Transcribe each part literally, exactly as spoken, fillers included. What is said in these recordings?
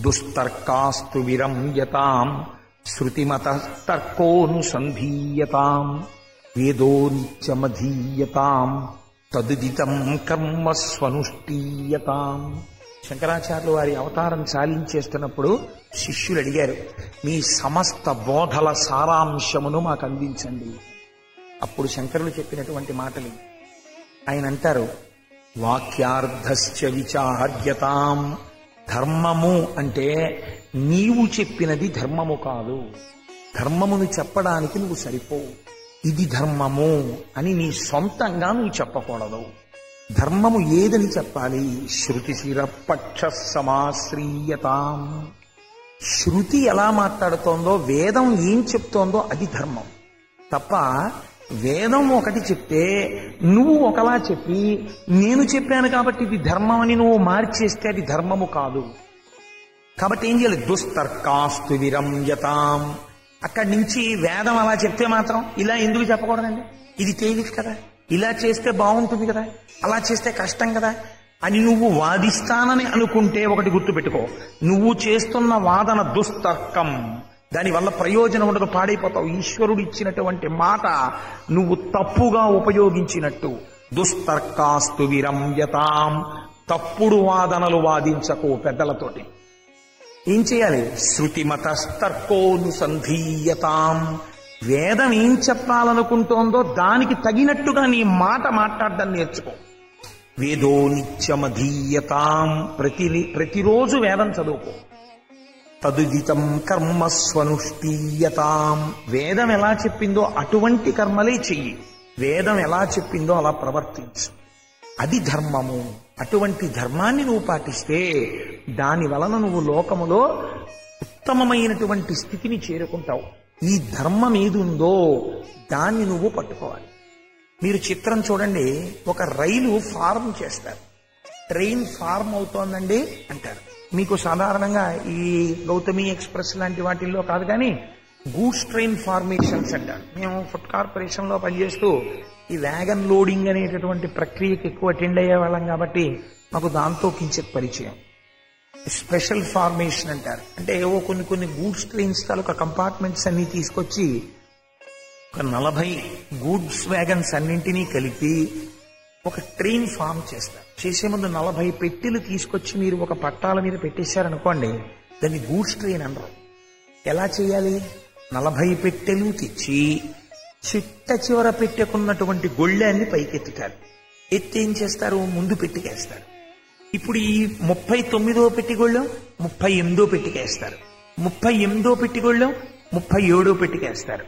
దుస్తర్కాస్తు విరంయతాం శృతిమతస్తర్కోనుసంధీయతాం వేదో నిత్యమధీయతాం తదుదితం కర్మ స్వనుష్ఠీయతాం. శంకరాచార్యులు వారి అవతారం చాలించేస్తున్నప్పుడు శిష్యులు అడిగారు, మీ సమస్త బోధల సారాంశమును మాకు అందించండి. అప్పుడు శంకరులు చెప్పినటువంటి మాటలు ఆయన అంటారు, వాక్యార్థశ్చ విచార్యతాం. ధర్మము అంటే నీవు చెప్పినది ధర్మము కాదు, ధర్మమును చెప్పడానికి నువ్వు సరిపోవు. ఇది ధర్మము అని నీ సొంతంగా నువ్వు చెప్పకూడదు. ధర్మము ఏదని చెప్పాలి? శృతిశిర పక్ష సమాశ్రీయతాం. శృతి ఎలా మాట్లాడుతోందో, వేదం ఏం చెప్తోందో అది ధర్మం తప్ప వేదం ఒకటి చెప్తే నువ్వు ఒకలా చెప్పి నేను చెప్పాను కాబట్టి ఇది ధర్మం అని నువ్వు మార్చేస్తే అది ధర్మము కాదు. కాబట్టి ఏం చేయాలి? దుస్తర్కాస్తు విరంయతాం. అక్కడి నుంచి వేదం అలా చెప్తే మాత్రం ఇలా ఎందుకు చెప్పకూడదండి, ఇది తేలిక కదా, ఇలా చేస్తే బాగుంటుంది కదా, అలా చేస్తే కష్టం కదా అని నువ్వు వాదిస్తానని అనుకుంటే ఒకటి గుర్తుపెట్టుకో, నువ్వు చేస్తున్న వాదన దుస్తర్కం, దానివల్ల ప్రయోజనం ఉండదు, పాడైపోతావు. ఈశ్వరుడు ఇచ్చినటువంటి మాట నువ్వు తప్పుగా ఉపయోగించినట్టు. దుస్తర్కాస్తు విరంయతాం. తప్పుడు వాదనలు వాదించకు పెద్దలతోటి. ఏం చేయాలి? శృతిమతస్తర్కోనుసంధీయతాం. వేదం ఏం చెప్పాలనుకుంటోందో దానికి తగినట్టుగా నీ మాట మాట్లాడడం నేర్చుకో. వేదో నిత్యమధీయతాం. ప్రతి ప్రతిరోజు వేదం చదువుకో. తదుదితం కర్మ స్వనుష్ఠీయతాం. వేదం ఎలా చెప్పిందో అటువంటి కర్మలే చెయ్యి, వేదం ఎలా చెప్పిందో అలా ప్రవర్తించు. అది ధర్మము. అటువంటి ధర్మాన్ని నువ్వు పాటిస్తే దాని వలన నువ్వు లోకములో ఉత్తమమైనటువంటి స్థితిని చేరుకుంటావు. ఈ ధర్మం ఏది ఉందో దాన్ని నువ్వు పట్టుకోవాలి. మీరు చిత్రం చూడండి, ఒక రైలు ఫార్మ్ చేస్తారు, ట్రైన్ ఫార్మ్ అవుతోందండి అంటారు. మీకు సాధారణంగా ఈ గౌతమి ఎక్స్ప్రెస్ లాంటి వాటిల్లో కాదు కానీ గూడ్స్ ట్రైన్ ఫార్మేషన్స్ అంటారు. మేము ఫుడ్ కార్పొరేషన్ లో పనిచేస్తూ ఈ వ్యాగన్ లోడింగ్ అనేటటువంటి ప్రక్రియకి ఎక్కువ అటెండ్ అయ్యే వాళ్ళం కాబట్టి మాకు దాంతో కించిత్ పరిచయం. స్పెషల్ ఫార్మేషన్ అంటారు. అంటే ఏవో కొన్ని కొన్ని గూడ్స్ ట్రైన్స్ తాలూకా కంపార్ట్మెంట్స్ అన్ని తీసుకొచ్చి ఒక నలభై గూడ్స్ వ్యాగన్స్ అన్నింటినీ కలిపి ఒక ట్రైన్ ఫామ్ చేస్తారు. చేసే ముందు నలభై పెట్టెలు తీసుకొచ్చి మీరు ఒక పట్టాల మీద పెట్టేశారనుకోండి, దాన్ని గూడ్స్ ట్రైన్ అనరు. ఎలా చేయాలి? నలభై పెట్టెలు తెచ్చి చిట్ట చివర పెట్టెకున్నటువంటి గొళ్ళాన్ని పైకెత్తుతారు. ఎత్తి ఏం చేస్తారు? ముందు పెట్టికేస్తారు. ఇప్పుడు ఈ ముప్పై తొమ్మిదో పెట్టిగొళ్ళం ముప్పై ఎనిమిదో పెట్టికేస్తారు, ముప్పై ఎనిమిదో పెట్టిగొళ్ళం ముప్పై ఏడో పెట్టికేస్తారు,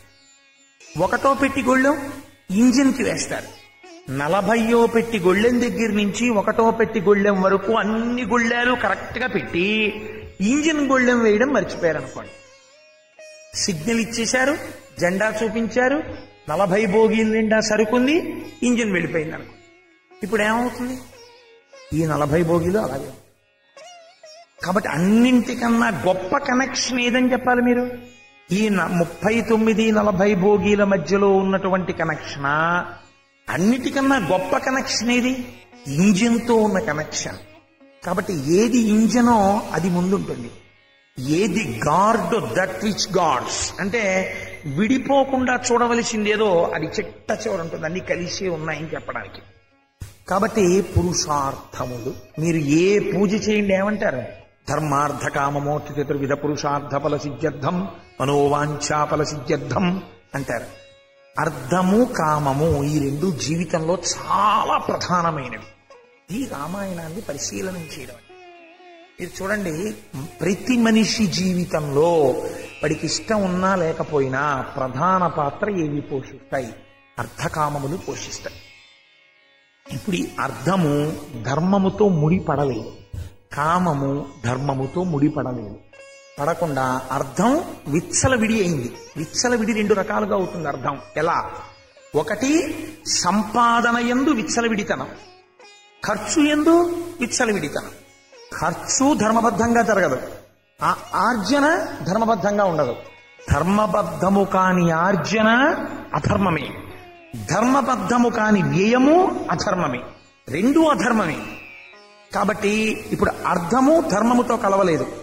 ఒకటో పెట్టిగొళ్ళం ఇంజిన్కి వేస్తారు. నలభయో పెట్టి గొళ్ళెం దగ్గర నుంచి ఒకటో పెట్టి గొళ్ళెం వరకు అన్ని గొళ్ళాలు కరెక్ట్ గా పెట్టి ఇంజిన్ గొళ్ళెం వేయడం మర్చిపోయారు అనుకోండి. సిగ్నల్ ఇచ్చేశారు, జెండా చూపించారు, నలభై బోగీల నిండా సరుకుంది, ఇంజిన్ వెళ్ళిపోయింది అనుకోండి. ఇప్పుడు ఏమవుతుంది? ఈ నలభై బోగీలు అలాగే. కాబట్టి అన్నింటికన్నా గొప్ప కనెక్షన్ ఏదని చెప్పాలి మీరు? ఈ ముప్పై తొమ్మిది నలభై బోగీల మధ్యలో ఉన్నటువంటి కనెక్షనా? అన్నిటికన్నా గొప్ప కనెక్షన్ ఏది? ఇంజిన్తో ఉన్న కనెక్షన్. కాబట్టి ఏది ఇంజనో అది ముందుంటుంది, ఏది గార్డ్ దట్ విచ్ గాడ్స్ అంటే విడిపోకుండా చూడవలసిందేదో అది చిట్ట చివర ఉంటుంది, అన్ని కలిసి ఉన్నాయని చెప్పడానికి. కాబట్టి పురుషార్థములు మీరు ఏ పూజ చేయండి ఏమంటారు? ధర్మార్థ కామమోక్ష చతుర్విధ పురుషార్థ ఫల సిద్ధ్యర్థం మనోవాంఛా ఫల సిద్ధ్యర్థం అంటారు. అర్థము కామము ఈ రెండు జీవితంలో చాలా ప్రధానమైనవి. ఈ రామాయణాన్ని పరిశీలన చేయడం మీరు చూడండి, ప్రతి మనిషి జీవితంలో వాడికి ఇష్టం ఉన్నా లేకపోయినా ప్రధాన పాత్ర ఏవి పోషిస్తాయి? అర్థకామములు పోషిస్తాయి. ఇప్పుడు ఈ అర్థము ధర్మముతో ముడిపడలేదు, కామము ధర్మముతో ముడిపడలేదు. పడకుండా అర్థం విచ్చలవిడి అయింది. విచ్చలవిడి రెండు రకాలుగా అవుతుంది అర్థం. ఎలా? ఒకటి సంపాదన యందు విచ్చలవిడితనం, ఖర్చు యందు విచ్చలవిడితనం. ఖర్చు ధర్మబద్ధంగా జరగదు, ఆ ఆర్జన ధర్మబద్ధంగా ఉండదు. ధర్మబద్ధము కాని ఆర్జన అధర్మమే, ధర్మబద్ధము కాని వ్యయము అధర్మమే, రెండూ అధర్మమే. కాబట్టి ఇప్పుడు అర్థము ధర్మముతో కలవలేదు,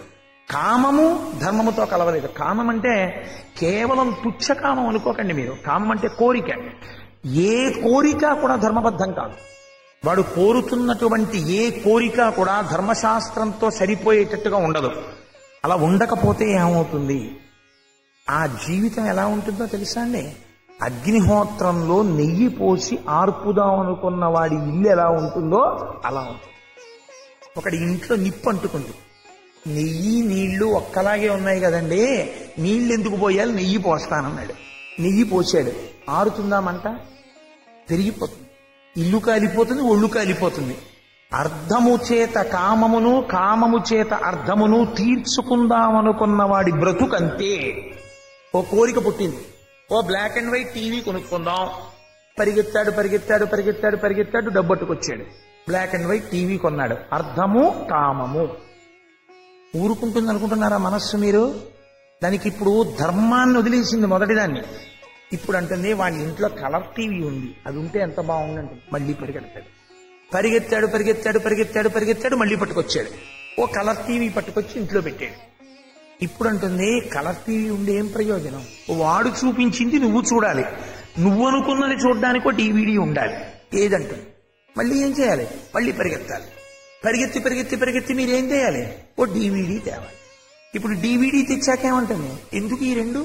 కామము ధర్మముతో కలవలేదు. కామం అంటే కేవలం తుచ్చకామం అనుకోకండి మీరు. కామం అంటే కోరిక. ఏ కోరిక కూడా ధర్మబద్ధం కాదు. వాడు కోరుతున్నటువంటి ఏ కోరిక కూడా ధర్మశాస్త్రంతో సరిపోయేటట్టుగా ఉండదు. అలా ఉండకపోతే ఏమవుతుంది? ఆ జీవితం ఎలా ఉంటుందో తెలుసా అండి? అగ్నిహోత్రంలో నెయ్యి పోసి ఆర్పుదాం అనుకున్న వాడి ఇల్లు ఎలా ఉంటుందో అలా ఉంటుంది. ఒకటి ఇంట్లో నిప్పు అంటుకుంది. నెయ్యి నీళ్లు ఒక్కలాగే ఉన్నాయి కదండి, నీళ్లు ఎందుకు పోయాలి, నెయ్యి పోస్తానన్నాడు. నెయ్యి పోసాడు, ఆరుతుందామంట, పెరిగిపోతుంది. ఇల్లు కాలిపోతుంది, ఒళ్ళు కాలిపోతుంది. అర్ధము చేత కామమును, కామము చేత అర్ధమును తీర్చుకుందామనుకున్న వాడి బ్రతుకంతే. ఓ కోరిక పుట్టింది, ఓ బ్లాక్ అండ్ వైట్ టీవీ కొనుక్కుందాం. పరిగెత్తాడు పరిగెత్తాడు పరిగెత్తాడు పరిగెత్తాడు డబ్బట్టుకొచ్చాడు. బ్లాక్ అండ్ వైట్ టీవీ కొన్నాడు. అర్ధము కామము. ఊరుకుంటుంది అనుకుంటున్నారా మనస్సు మీరు? దానికి ఇప్పుడు ధర్మాన్ని వదిలేసింది మొదటి దాన్ని. ఇప్పుడు అంటుంది వాళ్ళ ఇంట్లో కలర్ టీవీ ఉంది, అది ఉంటే ఎంత బాగుందంటే మళ్ళీ పరిగెడతాడు. పరిగెత్తాడు పరిగెత్తాడు పరిగెత్తాడు పరిగెత్తాడు మళ్ళీ పట్టుకొచ్చాడు. ఓ కలర్ టీవీ పట్టుకొచ్చి ఇంట్లో పెట్టాడు. ఇప్పుడు అంటుంది కలర్ టీవీ ఉండే ఏం ప్రయోజనం? వాడు చూపించింది నువ్వు చూడాలి, నువ్వు అనుకున్నది చూడడానికి ఒక డివిడి ఉండాలి. ఏదంటుంది? మళ్ళీ ఏం చేయాలి? మళ్ళీ పరిగెత్తాలి. పరిగెత్తి పరిగెత్తి పరిగెత్తి మీరేం చేయాలి? ఓ డివిడి తేవాలి. ఇప్పుడు డివిడి తెచ్చాకేమంటుంది? ఎందుకు ఈ రెండు?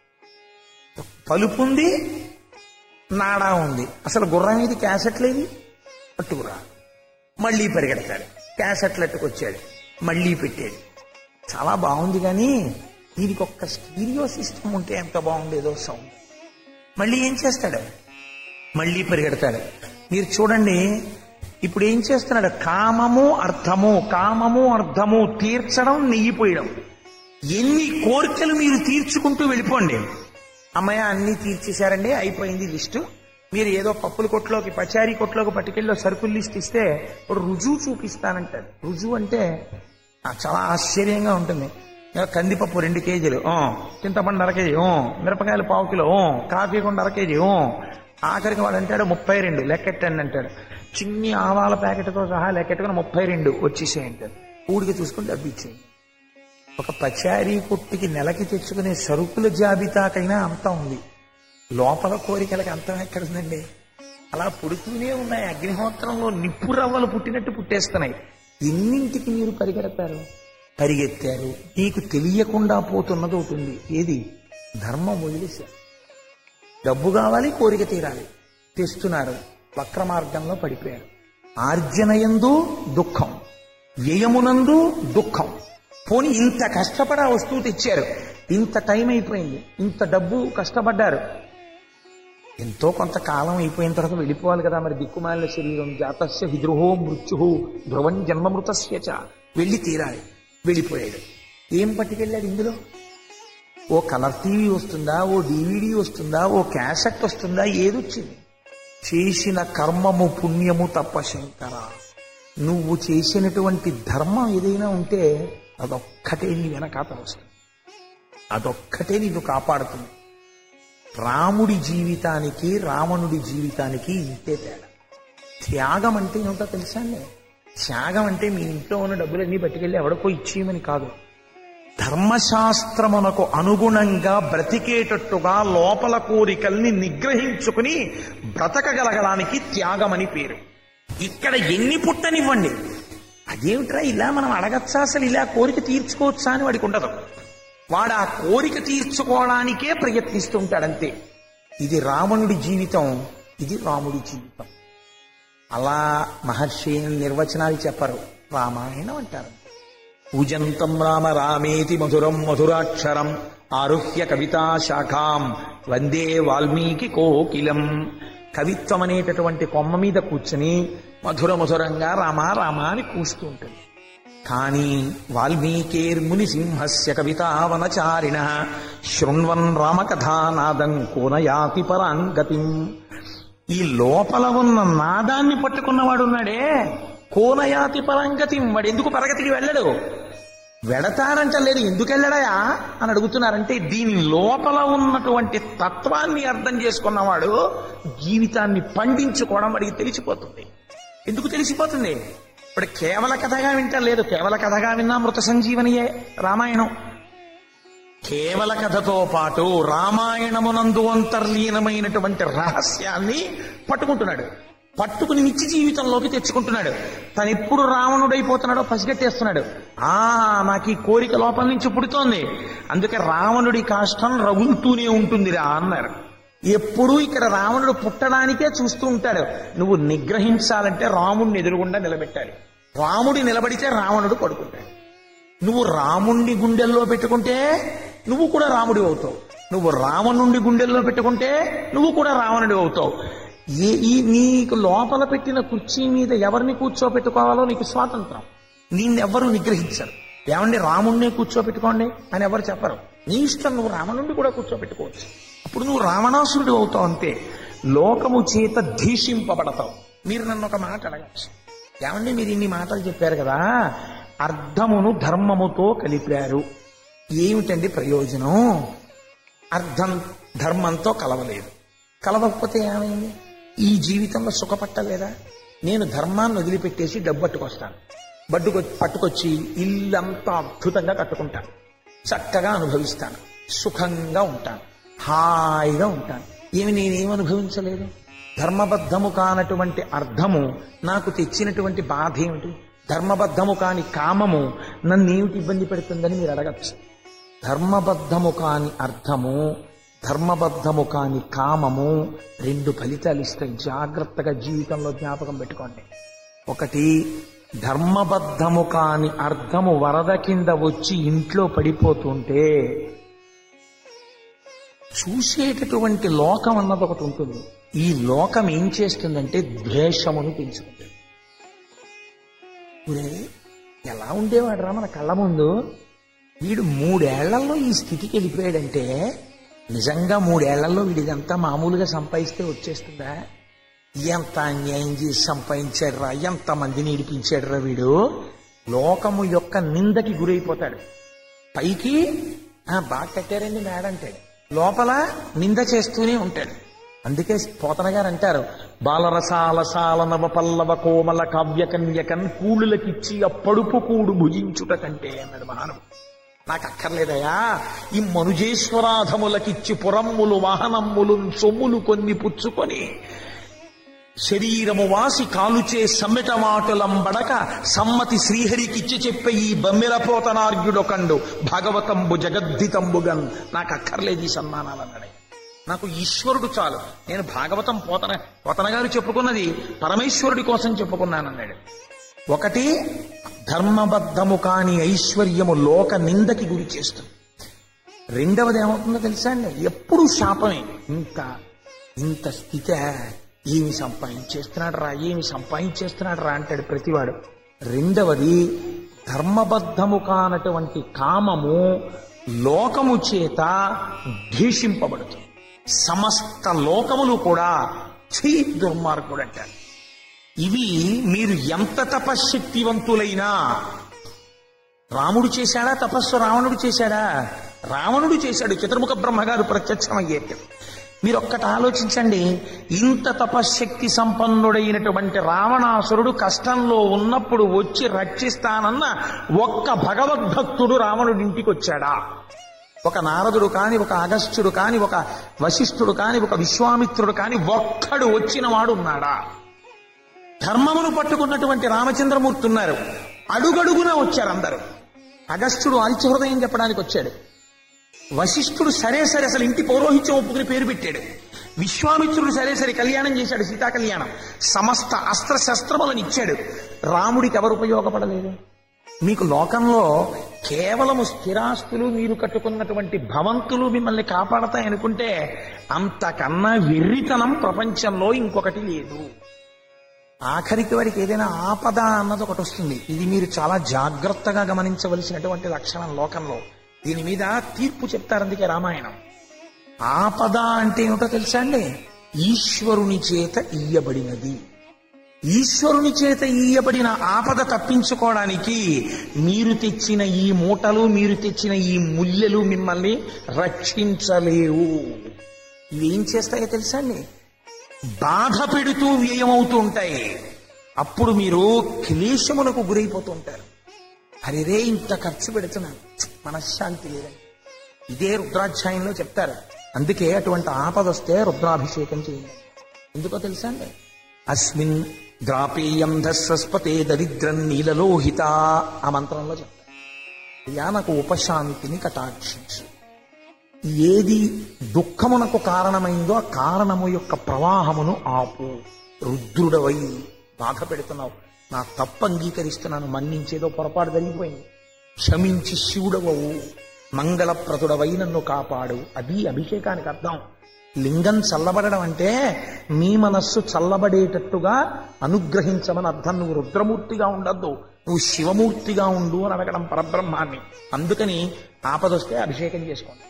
పలుపు ఉంది, నాడా ఉంది, అసలు గుర్రం ఇది క్యాసెట్లేది పట్టుకురా. మళ్ళీ పరిగెడతాడు, క్యాసెట్లు అట్టుకొచ్చాడు, మళ్ళీ పెట్టాడు. చాలా బాగుంది, కానీ దీనికి ఒక్క స్టీరియో సిస్టమ్ ఉంటే ఎంత బాగుండేదో సౌండ్. మళ్ళీ ఏం చేస్తాడు? మళ్ళీ పరిగెడతాడు. మీరు చూడండి, ఇప్పుడు ఏం చేస్తున్నాడు? కామము అర్థము, కామము అర్థము తీర్చడం, నెయ్యిపోయడం. ఎన్ని కోరికలు మీరు తీర్చుకుంటూ వెళ్ళిపోండి. అమ్మయ్య అన్ని తీర్చేశారండి, అయిపోయింది లిస్టు. మీరు ఏదో పప్పుల కొట్లోకి, పచారీ కొట్లోకి పట్టుకెళ్ళి సరుకులు లిస్ట్ ఇస్తే ఇప్పుడు రుజువు చూపిస్తానంటాడు. రుజువు అంటే చాలా ఆశ్చర్యంగా ఉంటుంది. కందిపప్పు రెండు కేజీలు, చింతపండు అర కేజీ, మిరపకాయలు పావు కిలో, కాఫీ కొండ అర కేజీ, ఆఖరికి వాడు అంటాడు ముప్పై రెండు లెక్కెట్టండి అంటాడు. చిన్ని ఆవాల ప్యాకెట్తో సహా లెక్కెట్టుకుని ముప్పై రెండు వచ్చేసే అంటాడు. ఊడికి చూసుకుని డబ్బు ఇచ్చేయండి. ఒక పచారీ కొట్టుకి నెలకి తెచ్చుకునే సరుకుల జాబితాకైనా అంతం ఉంది, లోపల కోరికలకి అంతం ఎక్కడుందండి? అలా పుడుతూనే ఉన్నాయి. అగ్నిహోత్రంలో నిప్పు రవ్వలు పుట్టినట్టు పుట్టేస్తున్నాయి. ఎన్నింటికి మీరు పరిగెడతారు? పరిగెత్తారు, నీకు తెలియకుండా పోతున్నది అవుతుంది. ఏది? ధర్మం వదిలేశారు. డబ్బు కావాలి, కోరిక తీరాలి, తెస్తున్నారు, వక్ర మార్గంలో పడిపోయారు. ఆర్జనయందు దుఃఖం, వ్యయమునందు దుఃఖం. పోనీ ఇంత కష్టపడి ఆ వస్తువు తెచ్చారు, ఇంత టైం అయిపోయింది, ఇంత డబ్బు కష్టపడ్డారు, ఎంతో కొంతకాలం అయిపోయిన తర్వాత వెళ్ళిపోవాలి కదా. మరి దిక్కుమాలిన శరీరం, జాతస్య విద్రోహో మృత్యు ధ్రువం జన్మమృతస్య చ, వెళ్ళి తీరాలి. వెళ్ళిపోయాడు. ఏం పట్టుకెళ్ళాడు ఇందులో? ఓ కలర్ టీవీ వస్తుందా, ఓ డివిడి వస్తుందా, ఓ క్యాసెట్ వస్తుందా? ఏదొచ్చింది? చేసిన కర్మము పుణ్యము తప్ప శంకర. నువ్వు చేసినటువంటి ధర్మం ఏదైనా ఉంటే అదొక్కటే నీ వెనకాత వస్తుంది, అదొక్కటే నిన్ను కాపాడుతుంది. రాముడి జీవితానికి రావణుడి జీవితానికి ఇంతే తేడా. త్యాగం అంటే ఏమిటో తెలుసా అండి? త్యాగం అంటే మీ ఇంట్లో ఉన్న డబ్బులన్నీ పట్టుకెళ్ళి ఎవడికో ఇచ్చేయమని కాదు. ధర్మశాస్త్రమునకు అనుగుణంగా బ్రతికేటట్టుగా లోపల కోరికల్ని నిగ్రహించుకుని బ్రతకగలగడానికి త్యాగమని పేరు. ఇక్కడ ఎన్ని పుట్టనివ్వండి, అదేమిట్రా ఇలా మనం అడగచ్చా, అసలు ఇలా కోరిక తీర్చుకోవచ్చా అని వాడికి ఉండదు. వాడు ఆ కోరిక తీర్చుకోవడానికే ప్రయత్నిస్తుంటాడంతే. ఇది రావణుడి జీవితం, ఇది రాముడి జీవితం. అలా మహర్షి నిర్వచనాలు చెప్పరు, రామాయణం అంటారు. ఉజంతం రామ రామేతి మధురం మధురాక్షరం ఆరుహ్య కవితా శాఖాం వందే వాల్మీకి కోకిలం. కవిత్వం అనేటటువంటి కొమ్మ మీద కూర్చుని మధుర మధురంగా రామ రామ అని కూస్తూ ఉంటుంది. కానీ వాల్మీకేర్ముని సింహస్య కవితావనచారిణ శృణ్వన్ రామకథానాదం కోనయాతి పరాంగతిం. ఈ లోపల ఉన్న నాదాన్ని పట్టుకున్నవాడున్నాడే, కోనయాతి పరాంగతిం. వాడు ఎందుకు పరగతికి వెళ్ళడు? వెడతారంట లేదు, ఎందుకు వెళ్ళడాయా అని అడుగుతున్నారంటే దీని లోపల ఉన్నటువంటి తత్వాన్ని అర్థం చేసుకున్నవాడు జీవితాన్ని పండించుకోవడం వాడికి తెలిసిపోతుంది. ఎందుకు తెలిసిపోతుంది? ఇప్పుడు కేవల కథగా వింటా లేదు, కేవల కథగా విన్నా మృత సంజీవనియే రామాయణం. కేవల కథతో పాటు రామాయణమునందు అంతర్లీనమైనటువంటి రహస్యాన్ని పట్టుకుంటున్నాడు, పట్టుకుని నిత్య జీవితంలోకి తెచ్చుకుంటున్నాడు. తను ఎప్పుడు రావణుడైపోతున్నాడో పసిగట్టేస్తున్నాడు. ఆ నాకు ఈ కోరిక లోపల నుంచి పుడుతోంది, అందుకే రావణుడి కాష్టం రగులుతూనే ఉంటుందిరా అన్నారు. ఎప్పుడూ ఇక్కడ రావణుడు పుట్టడానికే చూస్తూ ఉంటాడు. నువ్వు నిగ్రహించాలంటే రాముడిని ఎదురుగుండా నిలబెట్టాలి. రాముడి నిలబడితే రావణుడు పడుకుంటాడు. నువ్వు రాముణ్ణి గుండెల్లో పెట్టుకుంటే నువ్వు కూడా రాముడి అవుతావు, నువ్వు రావణుడి గుండెల్లో పెట్టుకుంటే నువ్వు కూడా రావణుడి అవుతావు. ఏ ఈ నీకు లోపల పెట్టిన కుర్చీ మీద ఎవరిని కూర్చోపెట్టుకోవాలో నీకు స్వాతంత్రం. నిన్నెవ్వరూ నిగ్రహించరు. ఏమండి రాముణ్ణే కూర్చోపెట్టుకోండి అని ఎవరు చెప్పరు. నీ ఇష్టం, నువ్వు రావణుడిని కూడా కూర్చోపెట్టుకోవచ్చు. అప్పుడు నువ్వు రావణాసురుడు అవుతావు అంతే. లోకము చేత ధీషింపబడతావు. మీరు నన్ను ఒక మాట అడగచ్చు, ఏమండి మీరు ఇన్ని మాటలు చెప్పారు కదా, అర్థమును ధర్మముతో కలిపారు, ఏమిటండి ప్రయోజనం? అర్థం ధర్మంతో కలవలేదు, కలవకపోతే ఏమైంది? ఈ జీవితంలో సుఖపట్టలేదా? నేను ధర్మాన్ని వదిలిపెట్టేసి డబ్బు పట్టుకొస్తాను, బడ్డుకొ పట్టుకొచ్చి ఇల్లంతా అద్భుతంగా కట్టుకుంటాను, చక్కగా అనుభవిస్తాను, సుఖంగా ఉంటాను, హాయిగా ఉంటాను. ఏమి నేనేం అనుభవించలేదు? ధర్మబద్ధము కానటువంటి అర్థము నాకు తెచ్చినటువంటి బాధ ఏమిటి? ధర్మబద్ధము కాని కామము నన్నేమిటి ఇబ్బంది పెడుతుందని మీరు అడగచ్చు. ధర్మబద్ధము కాని అర్థము, ధర్మబద్ధము కాని కామము రెండు ఫలితాలు ఇస్తాయి. జాగ్రత్తగా జీవితంలో జ్ఞాపకం పెట్టుకోండి. ఒకటి, ధర్మబద్ధము కాని అర్థము వరద కింద వచ్చి ఇంట్లో పడిపోతుంటే చూసేటటువంటి లోకం అన్నది ఒకటి ఉంటుంది. ఈ లోకం ఏం చేస్తుందంటే ద్వేషమును పెంచుకుంటుంది. ఎలా ఉండేవాడు రా మన కళ్ళ ముందు, వీడు మూడేళ్లలో ఈ స్థితికి వెళ్ళిపోయాడంటే నిజంగా మూడేళ్లలో వీడిదంతా మామూలుగా సంపాదిస్తే వచ్చేస్తుందా? ఎంత అన్యాయం చేసి సంపాదించాడు రా, ఎంత మందిని ఇడిపించాడు రా వీడు. లోకము యొక్క నిందకి గురైపోతాడు. పైకి బాగా కట్టారండి మేడంటాడు, లోపల నింద చేస్తూనే ఉంటాడు. అందుకే పోతన గారు అంటారు, బాలరసాలసాల నవ పల్లవ కోమల కావ్య కన్యకన్ కూళ్ళకిచ్చి ఆ పడుపు కూడు భుజించుట కంటే అన్నాడు మహానుభావుడు. నాకు అక్కర్లేదయా, ఈ మనుజేశ్వరాధములకిచ్చి పురమ్ములు వాహనమ్ములు సొమ్ములు కొన్ని పుచ్చుకొని శరీరము వాసి కాలుచే సమ్మెట మాటలంబడక సమ్మతి శ్రీహరికిచ్చి చెప్పే ఈ బమ్మెరపోతనార్యుడొకండు భాగవతంబు జగద్ధితంబుగన్. నాకు అక్కర్లేదు ఈ సన్మానాలు అన్నాడు. నాకు ఈశ్వరుడు చాలు, నేను భాగవతం పోతన పోతన గారు చెప్పుకున్నది పరమేశ్వరుడి కోసం చెప్పుకున్నానన్నాడు. ఒకటి, ధర్మబద్ధము కాని ఐశ్వర్యము లోక నిందకి గురి చేస్తుంది. రెండవది ఏమవుతుందో తెలుసా అండి, ఎప్పుడు శాపమే. ఇంత ఇంత స్థితి, ఏమి సంపాదించేస్తున్నాడు రా, ఏమి సంపాదించేస్తున్నాడు రా అంటాడు ప్రతివాడు. రెండవది, ధర్మబద్ధము కానటువంటి కామము లోకము చేత ద్వేషింపబడుతుంది. సమస్త లోకములు కూడా ఛీ దుర్మార్గుడు అంటారు. ఇవి మీరు ఎంత తపశ్శక్తివంతులైనా, రాముడు చేశాడా తపస్సు, రావణుడు చేశాడా? రావణుడు చేశాడు. చతుర్ముఖ బ్రహ్మగారు ప్రత్యక్షమయ్యేట. మీరు ఒక్కటి ఆలోచించండి, ఇంత తపశ్శక్తి సంపన్నుడైనటువంటి రావణాసురుడు కష్టంలో ఉన్నప్పుడు వచ్చి రక్షిస్తానన్న ఒక్క భగవద్భక్తుడు రావణుడి ఇంటికి వచ్చాడా? ఒక నారదుడు కాని, ఒక అగస్త్యుడు కాని, ఒక వశిష్ఠుడు కాని, ఒక విశ్వామిత్రుడు కాని ఒక్కడు వచ్చిన వాడు ఉన్నాడా? ధర్మమును పట్టుకున్నటువంటి రామచంద్రమూర్తి ఉన్నారు, అడుగడుగునా వచ్చారు అందరూ. అగస్త్యుడు ఆదిత్య హృదయం చెప్పడానికి వచ్చాడు. వశిష్ఠుడు సరే సరే అసలు ఇంటి పౌరోహిత్యం ఒప్పుకుని పేరు పెట్టాడు. విశ్వామిత్రుడు సరే సరే కళ్యాణం చేశాడు, సీతా కళ్యాణం. సమస్త అస్త్ర శస్త్రములను ఇచ్చాడు. రాముడికి ఎవరు ఉపయోగపడలేదు? మీకు లోకంలో కేవలము స్థిరాస్తులు, మీరు కట్టుకున్నటువంటి భవంతులు మిమ్మల్ని కాపాడతాయనుకుంటే అంతకన్నా వెర్రితనం ప్రపంచంలో ఇంకొకటి లేదు. ఆఖరికి వాడికి ఏదైనా ఆపద అన్నది ఒకటి వస్తుంది. ఇది మీరు చాలా జాగ్రత్తగా గమనించవలసినటువంటి లక్షణం లోకంలో. దీని మీద తీర్పు చెప్తారు అందుకే రామాయణం. ఆపద అంటే ఏమిటో తెలుసా అండి? ఈశ్వరుని చేత ఇయ్యబడినది. ఈశ్వరుని చేత ఇయ్యబడిన ఆపద తప్పించుకోవడానికి మీరు తెచ్చిన ఈ మూటలు, మీరు తెచ్చిన ఈ ముల్లెలు మిమ్మల్ని రక్షించలేవు. ఇవేం చేస్తాయో తెలుసా అండి? బాధ పెడుతూ వ్యయమవుతూ ఉంటాయి. అప్పుడు మీరు క్లేశములకు గురైపోతూ ఉంటారు. అరే ఇంత ఖర్చు పెడుతున్నాను, మనశ్శాంతి లేదని. ఇదే రుద్రాధ్యాయంలో చెప్తారు. అందుకే అటువంటి ఆపద వస్తే రుద్రాభిషేకం చేయండి. ఎందుకో తెలుసా అండి? అస్మిన్ ద్రాపేయం ధస్వస్పతే దరిద్రం నీలలోహిత ఆ మంత్రంలో చెప్తారు. అయ్యా నాకు ఉపశాంతిని కటాక్షించు. ఏది దుఃఖమునకు కారణమైందో ఆ కారణము యొక్క ప్రవాహమును ఆపు. రుద్రుడవై బాధ పెడుతున్నావు, నా తప్పు అంగీకరిస్తున్నాను, మన్నించేదో పొరపాటు జరిగిపోయింది, క్షమించి శివుడవవు, మంగళప్రదుడవై నన్ను కాపాడు. అది అభిషేకానికి అర్థం. లింగం చల్లబడడం అంటే మీ మనస్సు చల్లబడేటట్టుగా అనుగ్రహించమని అర్థం. నువ్వు రుద్రమూర్తిగా ఉండద్దు, నువ్వు శివమూర్తిగా ఉండు అని అడగడం పరబ్రహ్మాన్ని. అందుకని ఆపదొస్తే అభిషేకం చేసుకోండి.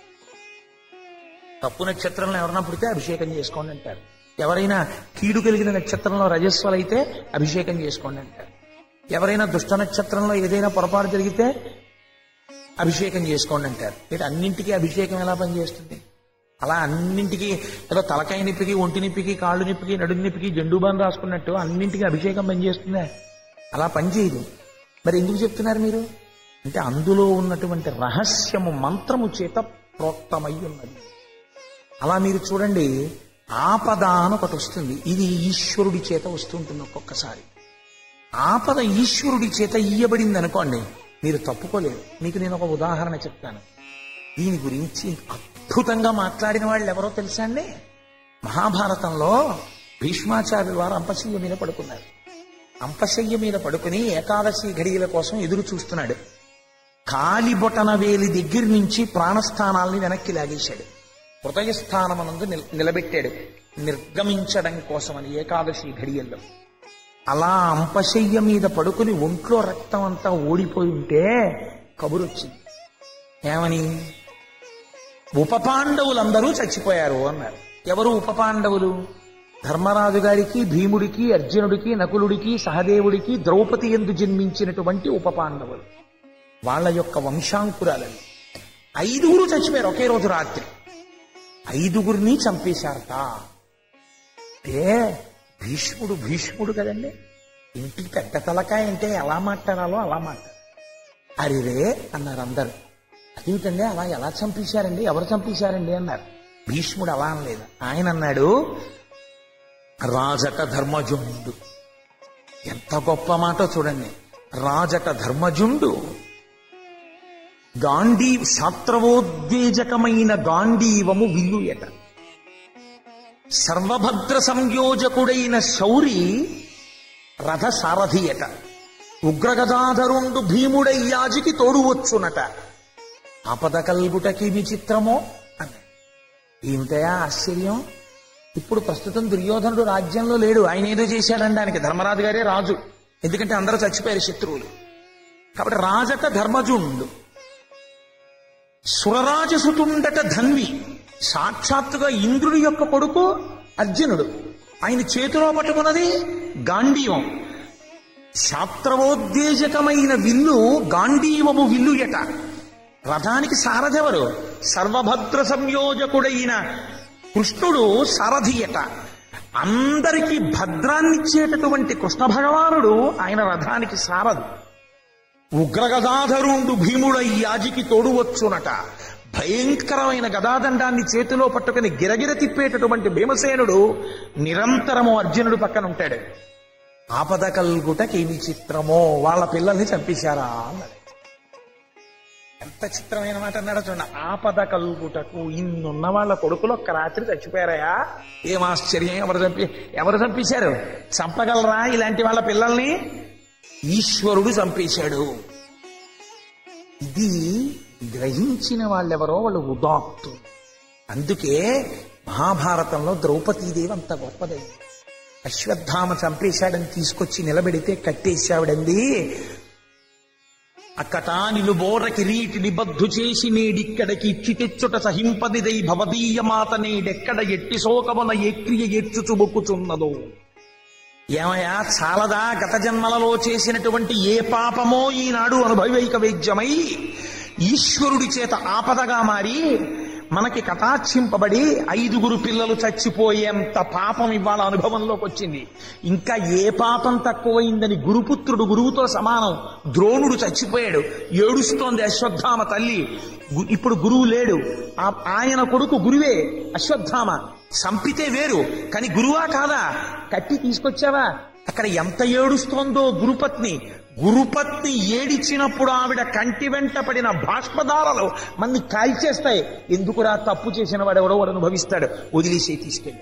తప్పు నక్షత్రంలో ఎవరన్నా పుడితే అభిషేకం చేసుకోండి అంటారు. ఎవరైనా కీడు కలిగిన నక్షత్రంలో రజస్వలైతే అభిషేకం చేసుకోండి అంటారు. ఎవరైనా దుష్ట నక్షత్రంలో ఏదైనా పొరపాటు జరిగితే అభిషేకం చేసుకోండి అంటారు. మీరు అన్నింటికీ అభిషేకం ఎలా పనిచేస్తుంది? అలా అన్నింటికీ ఏదో తలకాయ నొప్పికి, ఒంటి నొప్పికి, కాళ్ళు నొప్పికి, నడుము నొప్పికి జండుబాన్ రాసుకున్నట్టు అన్నింటికీ అభిషేకం పనిచేస్తుందా? అలా పనిచేయదు. మరి ఎందుకు చెప్తున్నారు మీరు అంటే అందులో ఉన్నటువంటి రహస్యము మంత్రము చేత ప్రోక్తమై ఉన్నది. అలా మీరు చూడండి, ఆపద అని ఒకటి వస్తుంది. ఇది ఈశ్వరుడి చేత వస్తుంటుంది. ఒక్కొక్కసారి ఆపద ఈశ్వరుడి చేత ఇయ్యబడింది అనుకోండి, మీరు తప్పుకోలేరు. మీకు నేను ఒక ఉదాహరణ చెప్తాను. దీని గురించి అద్భుతంగా మాట్లాడిన వాళ్ళు ఎవరో తెలుసా అండి? మహాభారతంలో భీష్మాచార్యుల వారు అంపశయ్య మీద పడుకున్నారు. అంపశయ్య మీద పడుకుని ఏకాదశి ఘడియల కోసం ఎదురు చూస్తున్నాడు. కాలిబొటన వేలి దగ్గర నుంచి ప్రాణస్థానాల్ని వెనక్కి లాగేశాడు. హృదయస్థానమనందు నిలబెట్టాడు నిర్గమించడం కోసమని ఏకాదశి ఘడియల్లో. అలా అంపశయ్య మీద పడుకుని ఒంట్లో రక్తం అంతా ఓడిపోయి ఉంటే కబురొచ్చింది. ఏమని? ఉపపాండవులందరూ చచ్చిపోయారు అన్నారు. ఎవరు ఉపపాండవులు? ధర్మరాజు గారికి, భీముడికి, అర్జునుడికి, నకులుడికి, సహదేవుడికి, ద్రౌపది యందు జన్మించినటువంటి ఉపపాండవులు. వాళ్ళ యొక్క వంశాంకురాలని. ఐదుగురు చచ్చిపోయారు ఒకే రోజు రాత్రి. ఐదుగురిని చంపేశారట. అంటే భీష్ముడు భీష్ముడు కదండి, ఇంటికి పెద్ద తలకాయ అంటే ఎలా మాట్లాడాలో అలా మాట్లాడారు. అరిరే అన్నారు అందరు. అదేంటండి అలా ఎలా చంపేశారండి, ఎవరు చంపేశారండి అన్నారు. భీష్ముడు అలా అనలేదు. ఆయన అన్నాడు, రాజట ధర్మజుండు. ఎంత గొప్ప మాట చూడండి. రాజట ధర్మజుండు గాంధీ శాస్త్రవోద్వేజకమైన గాంధీవము విల్లుయట. సర్వభద్ర సంయోజకుడైన శౌరి రథ సారథియట. ఉగ్రగదాధరుండు భీముడయ్యాజికి తోడువచ్చునట. ఆపద కల్గుటకి విచిత్రమో అన్న. ఏమిటయా ఆశ్చర్యం? ఇప్పుడు ప్రస్తుతం దుర్యోధనుడు రాజ్యంలో లేడు. ఆయన ఏదో చేశాడనడానికి ధర్మరాజు గారే రాజు. ఎందుకంటే అందరూ చచ్చిపోయారు శత్రువులు. కాబట్టి రాజట ధర్మజుండు. సురరాజసుతుండట ధన్వి. సాక్షాత్తుగా ఇంద్రుడి యొక్క కొడుకు అర్జునుడు. ఆయన చేతిలో పట్టుకున్నది గాంధీవం. శాస్త్రవోద్వేజకమైన విల్లు గాంధీవము విల్లుయట. రథానికి సారథెవరు? సర్వభద్ర సంయోజకుడైన కృష్ణుడు సారథియట. అందరికీ భద్రాన్నిచ్చేటటువంటి కృష్ణ భగవానుడు ఆయన రథానికి సారథి. ఉగ్రగదాధరుండు భీముడయ్యాజికి తోడువచ్చునట. భయంకరమైన గదాదండాన్ని చేతిలో పట్టుకుని గిరగిర తిప్పేటటువంటి భీమసేనుడు నిరంతరము అర్జునుడు పక్కన ఉంటాడు. ఆపద కల్గుటకి విచిత్రమో, వాళ్ళ పిల్లల్ని చంపేశారా అన్నాడు. ఎంత చిత్రమైన మాట అన్నాడు చూడండి. ఆపద కల్గుటకు ఇన్నున్న వాళ్ళ కొడుకులు ఒక్క రాత్రి చచ్చిపోయారయా, ఏం ఆశ్చర్యం. ఎవరు చంపి ఎవరు చంపేశారు? చంపగలరా ఇలాంటి వాళ్ళ పిల్లల్ని? ఈశ్వరుడు చంపేశాడు. ఇది గ్రహించిన వాళ్ళెవరో వాళ్ళు ఉదాత్తు. అందుకే మహాభారతంలో ద్రౌపదీదేవి అంత గొప్పదైంది. అశ్వత్థామ చంపేశాడని తీసుకొచ్చి నిలబెడితే కట్టేశావిడంది. అక్కటా నిలుబోర కిరీటిని బద్దు చేసి నేడిక్కడికి ఇచ్చి తెచ్చుట సహింపనిదై భవదీయ మాత నేడెక్కడ ఎట్టి శోకమున ఏ క్రియ ఎచ్చుచు బొక్కుచున్నదో. ఏమయ్యా చాలదా గత జన్మలలో చేసినటువంటి ఏ పాపమో ఈనాడు అనుభవైక వేద్యమై ఈశ్వరుడి చేత ఆపదగా మారి మనకి కటాక్షింపబడి ఐదుగురు పిల్లలు చచ్చిపోయేంత పాపం ఇవాళ అనుభవంలోకి వచ్చింది. ఇంకా ఏ పాపం తక్కువైందని గురుపుత్రుడు గురువుతో సమానం. ద్రోణుడు చచ్చిపోయాడు, ఏడుస్తోంది అశ్వత్థామ తల్లి. ఇప్పుడు గురువు లేడు, ఆయన కొడుకు గురువే అశ్వత్థామ. సంపితే వేరు, కానీ గురువా కాదా? కట్టి తీసుకొచ్చావా? అక్కడ ఎంత ఏడుస్తోందో గురుపత్ని. గురుపత్ని ఏడిచినప్పుడు ఆవిడ కంటి వెంట పడిన బాష్పదారాలు మంది కాల్చేస్తాయి. ఎందుకురా తప్పు చేసిన వాడు ఎవడో వాడు అనుభవిస్తాడు, వదిలేసి తీసుకెళ్ళి.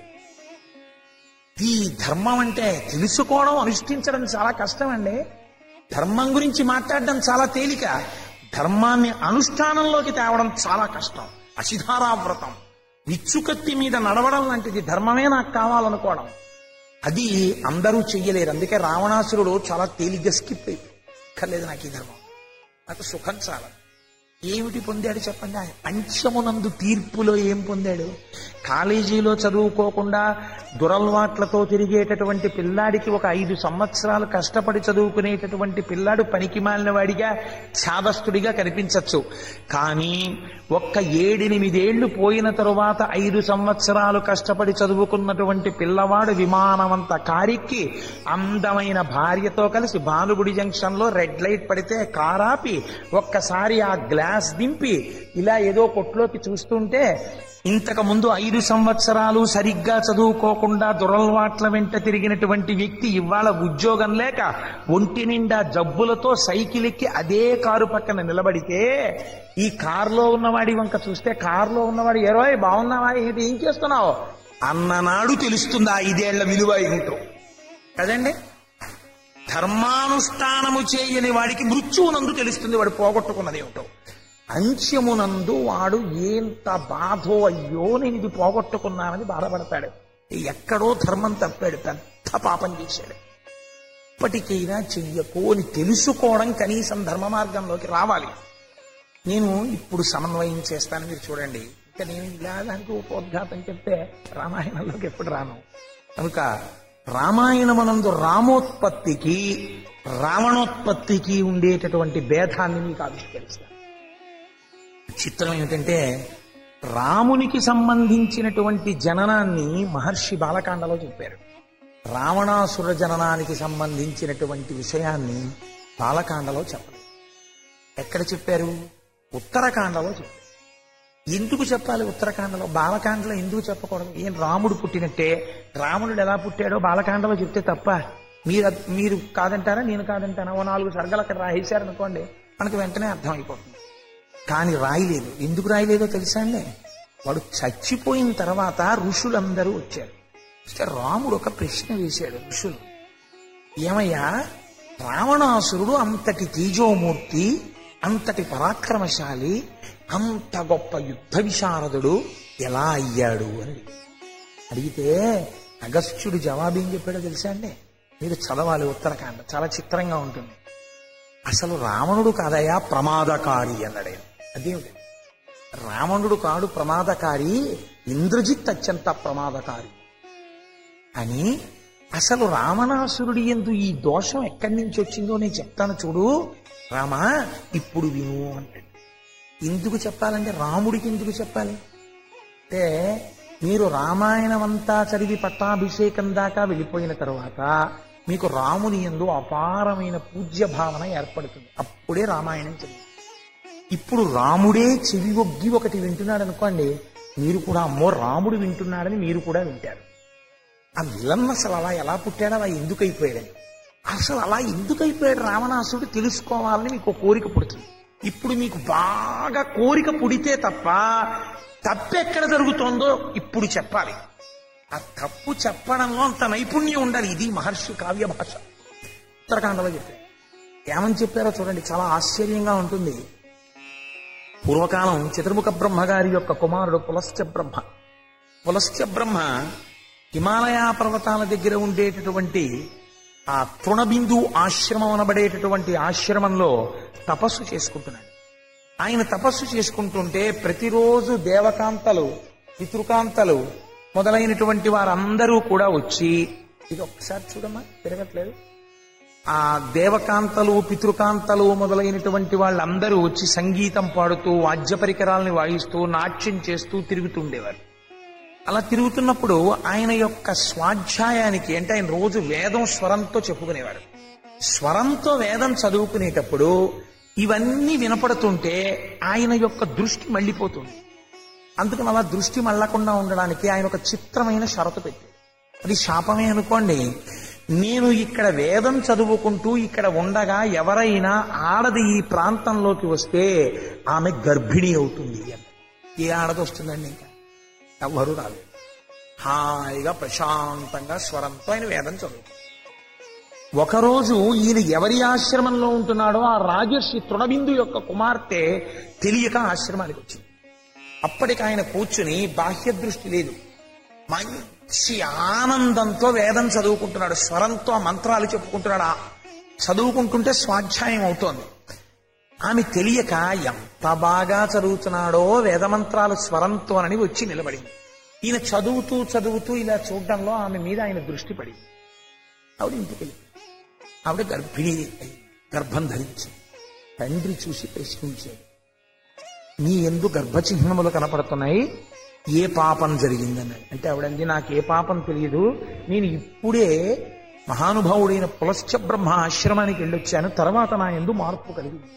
ఈ ధర్మం అంటే తెలుసుకోవడం, అనుష్ఠించడం చాలా కష్టం అండి. ధర్మం గురించి మాట్లాడడం చాలా తేలిక, ధర్మాన్ని అనుష్ఠానంలోకి తేవడం చాలా కష్టం. అసిధారావ్రతం, విచ్చుకత్తి మీద నడవడం లాంటిది ధర్మమే నాకు కావాలనుకోవడం. అది అందరూ చెయ్యలేరు. అందుకే రావణాసురుడు చాలా తేలిగ్గా స్కిప్ అయిపోయి, నాకు ఈ ధర్మం, నాకు సుఖం చాలా. ఏమిటి పొందాడు చెప్పండి? పంచమునందు తీర్పులో ఏం పొందాడు? కాలేజీలో చదువుకోకుండా దురల్వాట్లతో తిరిగేటటువంటి పిల్లాడికి ఒక ఐదు సంవత్సరాలు కష్టపడి చదువుకునేటటువంటి పిల్లాడు పనికి మాలిన వాడిగా, ఛాదస్తుడిగా కనిపించచ్చు. కానీ ఒక్క ఏడెనిమిదేళ్లు పోయిన తరువాత ఐదు సంవత్సరాలు కష్టపడి చదువుకున్నటువంటి పిల్లవాడు విమానమంత కారెక్కి అందమైన భార్యతో కలిసి భానుగుడి జంక్షన్ లో రెడ్ లైట్ పడితే కారాపి ఒక్కసారి ఆ గ్లాస్ దింపి ఇలా ఏదో కొట్లోకి చూస్తుంటే, ఇంతకు ముందు ఐదు సంవత్సరాలు సరిగ్గా చదువుకోకుండా దురల్వాట్ల వెంట తిరిగినటువంటి వ్యక్తి ఇవాళ ఉద్యోగం లేక ఒంటి నిండా జబ్బులతో సైకిల్ ఎక్కి అదే కారు పక్కన నిలబడితే, ఈ కారులో ఉన్నవాడి వంక చూస్తే కారులో ఉన్నవాడు ఎరోయ్ బాగున్నావా, ఏంటి ఏం చేస్తున్నావు అన్ననాడు తెలుస్తుంది ఆ ఐదేళ్ల విలువ ఏమిటో కదండి. ధర్మానుష్ఠానము చేయని వాడికి మృత్యువునందు తెలుస్తుంది వాడు పోగొట్టుకున్నది ఏమిటో. అంత్యమునందు వాడు ఎంత బాధో, అయ్యో నేను ఇది పోగొట్టుకున్నానని బాధపడతాడు. ఎక్కడో ధర్మం తప్పాడు, పెద్ద పాపం చేశాడు. ఇప్పటికైనా చెయ్యకు అని తెలుసుకోవడం, కనీసం ధర్మ మార్గంలోకి రావాలి. నేను ఇప్పుడు సమన్వయం చేస్తాను, మీరు చూడండి. ఇంకా నేను ఇలా దానికి ఉపోద్ఘాతం చెప్తే రామాయణంలోకి ఎప్పుడు రాను. కనుక రామాయణమనందు రామోత్పత్తికి రావణోత్పత్తికి ఉండేటటువంటి భేదాన్ని మీకు ఆవిష్కరిస్తాను. చిత్రం ఏమిటంటే, రామునికి సంబంధించినటువంటి జననాన్ని మహర్షి బాలకాండలో చెప్పారు. రావణాసుర జననానికి సంబంధించినటువంటి విషయాన్ని బాలకాండలో చెప్పలేదు. ఎక్కడ చెప్పారు? ఉత్తరకాండలో చెప్పారు. ఎందుకు చెప్పాలి ఉత్తరకాండలో? బాలకాండలో ఎందుకు చెప్పకూడదు? ఏం రాముడు పుట్టినట్టే రావణుడు ఎలా పుట్టాడో బాలకాండలో చెప్తే తప్ప మీరు మీరు కాదంటారా, నేను కాదంటారా? ఓ నాలుగు సర్గలు అక్కడ రాసేశారనుకోండి, మనకు వెంటనే అర్థమైపోతుంది. కానీ రాయలేదు. ఎందుకు రాయలేదో తెలుసా అండి? వాడు చచ్చిపోయిన తర్వాత ఋషులందరూ వచ్చారు. రాముడు ఒక ప్రశ్న వేశాడు. ఋషులు, ఏమయ్యా, రావణాసురుడు అంతటి తేజోమూర్తి, అంతటి పరాక్రమశాలి, అంత గొప్ప యుద్ధ విశారదుడు ఎలా అయ్యాడు అని అడిగితే అగస్త్యుడు జవాబేం చెప్పాడో తెలుసా అండి? మీరు చదవాలి ఉత్తరకాండ, చాలా చిత్రంగా ఉంటుంది. అసలు రావణుడు కాదయా ప్రమాదకారి అన్నాడు. అదేమిటి? రావణుడు కాడు ప్రమాదకారి, ఇంద్రజిత్ అత్యంత ప్రమాదకారి అని. అసలు రావణాసురుడి యందు ఈ దోషం ఎక్కడి నుంచి వచ్చిందో నేను చెప్తాను చూడు రామా, ఇప్పుడు విను అంటాడు. ఎందుకు చెప్పాలంటే, రాముడికి ఎందుకు చెప్పాలి అంటే, మీరు రామాయణం అంతా చదివి పట్టాభిషేకం దాకా వెళ్ళిపోయిన తరువాత మీకు రాముని యందు అపారమైన పూజ్య భావన ఏర్పడుతుంది. అప్పుడే రామాయణం చదివి. ఇప్పుడు రాముడే చెవి ఒగ్గి ఒకటి వింటున్నాడు అనుకోండి, మీరు కూడా అమ్మో రాముడు వింటున్నాడని మీరు కూడా వింటారు. ఆ విలన్ అసలు అలా ఎలా పుట్టాడో, అలా ఎందుకు అయిపోయాడని, అసలు అలా ఎందుకు అయిపోయాడు రావణాసురుడు తెలుసుకోవాలని మీకు కోరిక పుడుతుంది. ఇప్పుడు మీకు బాగా కోరిక పుడితే తప్ప తప్పెక్కడ జరుగుతోందో ఇప్పుడు చెప్పాలి. ఆ తప్పు చెప్పడంలో అంత నైపుణ్యం ఉండాలి. ఇది మహర్షి కావ్య భాష. ఉత్తరకాండలో చెప్పారు. ఏమని చెప్పారో చూడండి, చాలా ఆశ్చర్యంగా ఉంటుంది. పూర్వకాలం చతుర్ముఖ బ్రహ్మగారి యొక్క కుమారుడు పులస్త్య బ్రహ్మ. పులస్త్య బ్రహ్మ హిమాలయ పర్వతాల దగ్గర ఉండేటటువంటి ఆ తృణబిందు ఆశ్రమం అనబడేటటువంటి ఆశ్రమంలో తపస్సు చేసుకుంటున్నాడు. ఆయన తపస్సు చేసుకుంటుంటే ప్రతిరోజు దేవకాంతలు, పితృకాంతలు మొదలైనటువంటి వారందరూ కూడా వచ్చి, ఇది ఒక్కసారి చూడమ్మా, తిరగట్లేదు, ఆ దేవకాంతలు పితృకాంతలు మొదలైనటువంటి వాళ్ళందరూ వచ్చి సంగీతం పాడుతూ వాద్య పరికరాలని వాయిస్తూ నాట్యం చేస్తూ తిరుగుతుండేవారు. అలా తిరుగుతున్నప్పుడు ఆయన యొక్క స్వాధ్యాయానికి అంటే ఆయన రోజు వేదం స్వరంతో చెప్పుకునేవారు. స్వరంతో వేదం చదువుకునేటప్పుడు ఇవన్నీ వినపడుతుంటే ఆయన యొక్క దృష్టి మళ్ళీపోతుంది. అందుకని అలా దృష్టి మళ్ళకుండా ఉండడానికి ఆయన ఒక చిత్రమైన షరతు పెట్టాడు. అది శాపమే అనుకోండి. నేను ఇక్కడ వేదం చదువుకుంటూ ఇక్కడ ఉండగా ఎవరైనా ఆడది ఈ ప్రాంతంలోకి వస్తే ఆమె గర్భిణి అవుతుంది అని. ఏ ఆడది వస్తుందండి? ఇంకా ఎవరు రాలేదు. హాయిగా ప్రశాంతంగా స్వరంతో ఆయన వేదం చదువుతాడు. ఒకరోజు ఈయన ఎవరి ఆశ్రమంలో ఉంటున్నాడో ఆ రాజర్షి తృణబిందు యొక్క కుమార్తె తెలియక ఆశ్రమానికి వచ్చింది. అప్పటికి ఆయన కూర్చుని బాహ్య దృష్టి లేదు, మంచి ఆనందంతో వేదం చదువుకుంటున్నాడు. స్వరంతో మంత్రాలు చెప్పుకుంటున్నాడు. చదువుకుంటుంటే స్వాధ్యాయం అవుతోంది. ఆమె తెలియక ఎంత బాగా చదువుతున్నాడో వేదమంత్రాలు స్వరంతోనని వచ్చి నిలబడింది. ఈయన చదువుతూ చదువుతూ ఇలా చూడడంలో ఆమె మీద ఆయన దృష్టి పడింది. ఆవిడ ఇంటికి వెళ్ళి ఆవిడ గర్భిణి గర్భం ధరించి తండ్రి చూసి ప్రశ్నించాడు, నీ ఎందు గర్భచిహ్నములు కనపడుతున్నాయి, ఏ పాపం జరిగిందన్నాడు. అంటే ఆవిడంది, నాకు ఏ పాపం తెలియదు, నేను ఇప్పుడే మహానుభావుడైన పులశ్చ బ్రహ్మ ఆశ్రమానికి వెళ్ళొచ్చాను, తర్వాత నా ఎందు మార్పు కలిగింది.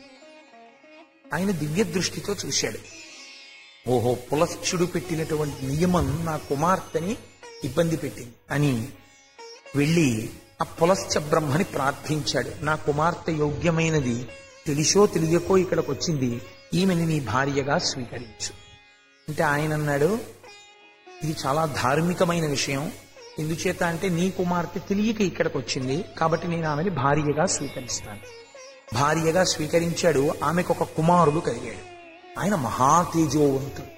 ఆయన దివ్య దృష్టితో చూశాడు. ఓహో, పులశ్చుడు పెట్టినటువంటి నియమం నా కుమార్తెని ఇబ్బంది పెట్టింది అని వెళ్ళి ఆ పులశ్చ బ్రహ్మని ప్రార్థించాడు. నా కుమార్తె యోగ్యమైనది, తెలిసో తెలియకో ఇక్కడికి వచ్చింది, ఈమెని నీ భార్యగా స్వీకరించు అంటే ఆయన అన్నాడు, ఇది చాలా ధార్మికమైన విషయం. ఎందుచేత అంటే నీ కుమార్తె తెలియక ఇక్కడికి వచ్చింది కాబట్టి నేను ఆమెని భార్యగా స్వీకరిస్తాను. భార్యగా స్వీకరించాడు. ఆమెకు ఒక కుమారుడు కలిగాడు. ఆయన మహాతేజోవంతుడు.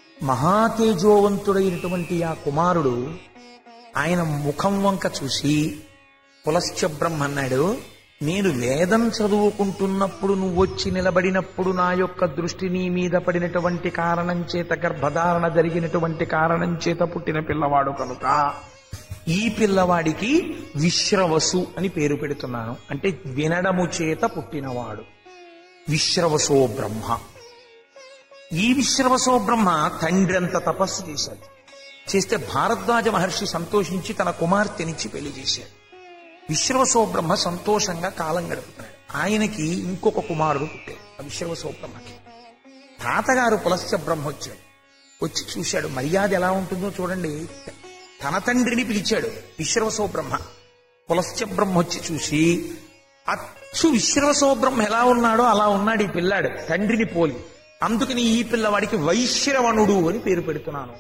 మహాతేజోవంతుడైనటువంటి ఆ కుమారుడు ఆయన ముఖం వంక చూసి పులశ్చ బ్రహ్మ అన్నాడు, నేను వేదం చదువుకుంటున్నప్పుడు నువ్వు వచ్చి నిలబడినప్పుడు నా యొక్క దృష్టి నీ మీద పడినటువంటి కారణం చేత, గర్భధారణ జరిగినటువంటి కారణం చేత పుట్టిన పిల్లవాడు కనుక ఈ పిల్లవాడికి విశ్రవసు అని పేరు పెడుతున్నాను. అంటే వినడము చేత పుట్టినవాడు విశ్రవసో బ్రహ్మ. ఈ విశ్రవసో బ్రహ్మ తండ్రి అంత తపస్సు చేశాడు. చేస్తే భారద్వాజ మహర్షి సంతోషించి తన కుమార్తెనిచ్చి పెళ్లి చేశాడు. విశ్రవసో బ్రహ్మ సంతోషంగా కాలం గడుపుతున్నాడు. ఆయనకి ఇంకొక కుమారుడు పుట్టాడు. ఆ విశ్రవసో బ్రహ్మకి తాతగారు పులశ్చ బ్రహ్మ వచ్చాడు. వచ్చి చూశాడు. మర్యాద ఎలా ఉంటుందో చూడండి. తన తండ్రిని పిలిచాడు విశ్రవసో బ్రహ్మ. పులశ్చ బ్రహ్మ వచ్చి చూసి, అచ్చు విశ్రవసో బ్రహ్మ ఎలా ఉన్నాడో అలా ఉన్నాడు ఈ పిల్లాడు, తండ్రిని పోలి. అందుకని ఈ పిల్లవాడికి వైశ్రవణుడు అని పేరు పెడుతున్నాను.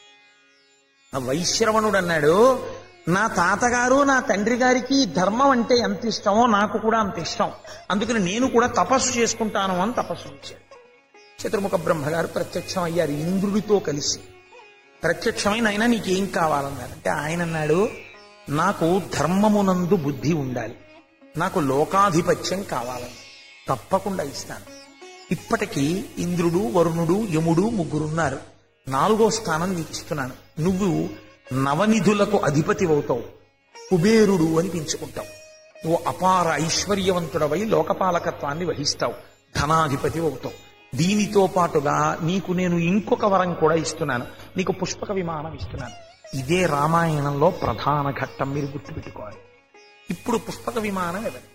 ఆ వైశ్రవణుడు అన్నాడు, నా తాతగారు నా తండ్రి గారికి ధర్మం అంటే ఎంత ఇష్టమో నాకు కూడా అంత ఇష్టం, అందుకని నేను కూడా తపస్సు చేసుకుంటాను అని తపస్సు ఇచ్చాడు. చతుర్ముఖ బ్రహ్మగారు ప్రత్యక్షం అయ్యారు ఇంద్రుడితో కలిసి. ప్రత్యక్షమైన ఆయన నీకేం కావాలన్నారు. అంటే ఆయన అన్నాడు, నాకు ధర్మమునందు బుద్ధి ఉండాలి, నాకు లోకాధిపత్యం కావాలని. తప్పకుండా ఇస్తాను. ఇప్పటికీ ఇంద్రుడు వరుణుడు యముడు ముగ్గురున్నారు. నాలుగో స్థానం ఇస్తున్నాను. నువ్వు నవనిధులకు అధిపతి అవుతావు, కుబేరుడు అని పెంచుకుంటావు. నువ్వు అపార ఐశ్వర్యవంతుడవై లోకపాలకత్వాన్ని వహిస్తావు, ధనాధిపతి అవుతావు. దీనితో పాటుగా నీకు నేను ఇంకొక వరం కూడా ఇస్తున్నాను, నీకు పుష్పక విమానం ఇస్తున్నాను. ఇదే రామాయణంలో ప్రధాన ఘట్టం, మీరు గుర్తుపెట్టుకోవాలి. ఇప్పుడు పుష్పక విమానం ఎవరు?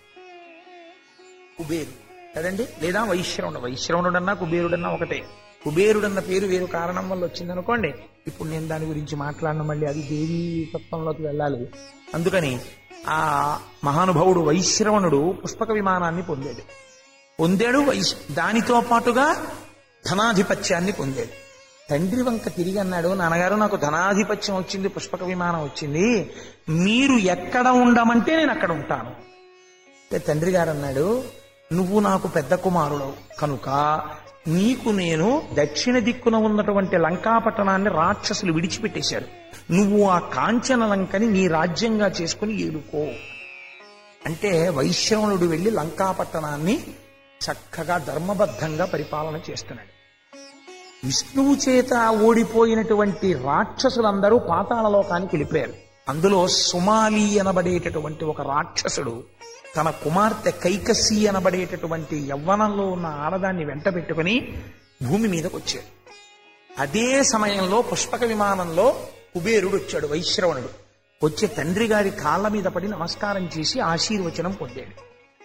కుబేరుడు కదండి, లేదా వైశ్రవణుడు. వైశ్రవణుడన్నా కుబేరుడన్నా ఒకటే. కుబేరుడన్న పేరు వేరు కారణం వల్ల వచ్చిందనుకోండి. ఇప్పుడు నేను దాని గురించి మాట్లాడను, మళ్ళీ అది దేవీ తత్వంలోకి వెళ్ళాలి. అందుకని ఆ మహానుభావుడు వైశ్రవణుడు పుష్పక విమానాన్ని పొందాడు పొందాడు వైశ్ దానితో పాటుగా ధనాధిపత్యాన్ని పొందాడు. తండ్రి వంక తిరిగి అన్నాడు, నాన్నగారు నాకు ధనాధిపత్యం వచ్చింది, పుష్పక విమానం వచ్చింది, మీరు ఎక్కడ ఉండమంటే నేను అక్కడ ఉంటాను. తండ్రి గారు అన్నాడు, నువ్వు నాకు పెద్ద కుమారుడు కనుక నీకు నేను దక్షిణ దిక్కున ఉన్నటువంటి లంకాపట్టణాన్ని రాక్షసులు విడిచిపెట్టేశారు, నువ్వు ఆ కాంచన లంకని నీ రాజ్యంగా చేసుకుని ఏలుకో అంటే వైశ్రవణుడు వెళ్లి లంకాపట్టణాన్ని చక్కగా ధర్మబద్ధంగా పరిపాలన చేస్తున్నాడు. విష్ణువు చేత ఓడిపోయినటువంటి రాక్షసులందరూ పాతాళలోకానికి వెళ్ళిపోయారు. అందులో సుమాలి అనబడేటటువంటి ఒక రాక్షసుడు తన కుమార్తె కైకసి అనబడేటటువంటి యవ్వనంలో ఉన్న ఆడదాన్ని వెంట పెట్టుకుని భూమి మీదకి వచ్చాడు. అదే సమయంలో పుష్పక విమానంలో కుబేరుడు వచ్చాడు, వైశ్రవణుడు. వచ్చే తండ్రి గారి కాళ్ళ మీద పడి నమస్కారం చేసి ఆశీర్వచనం పొందాడు.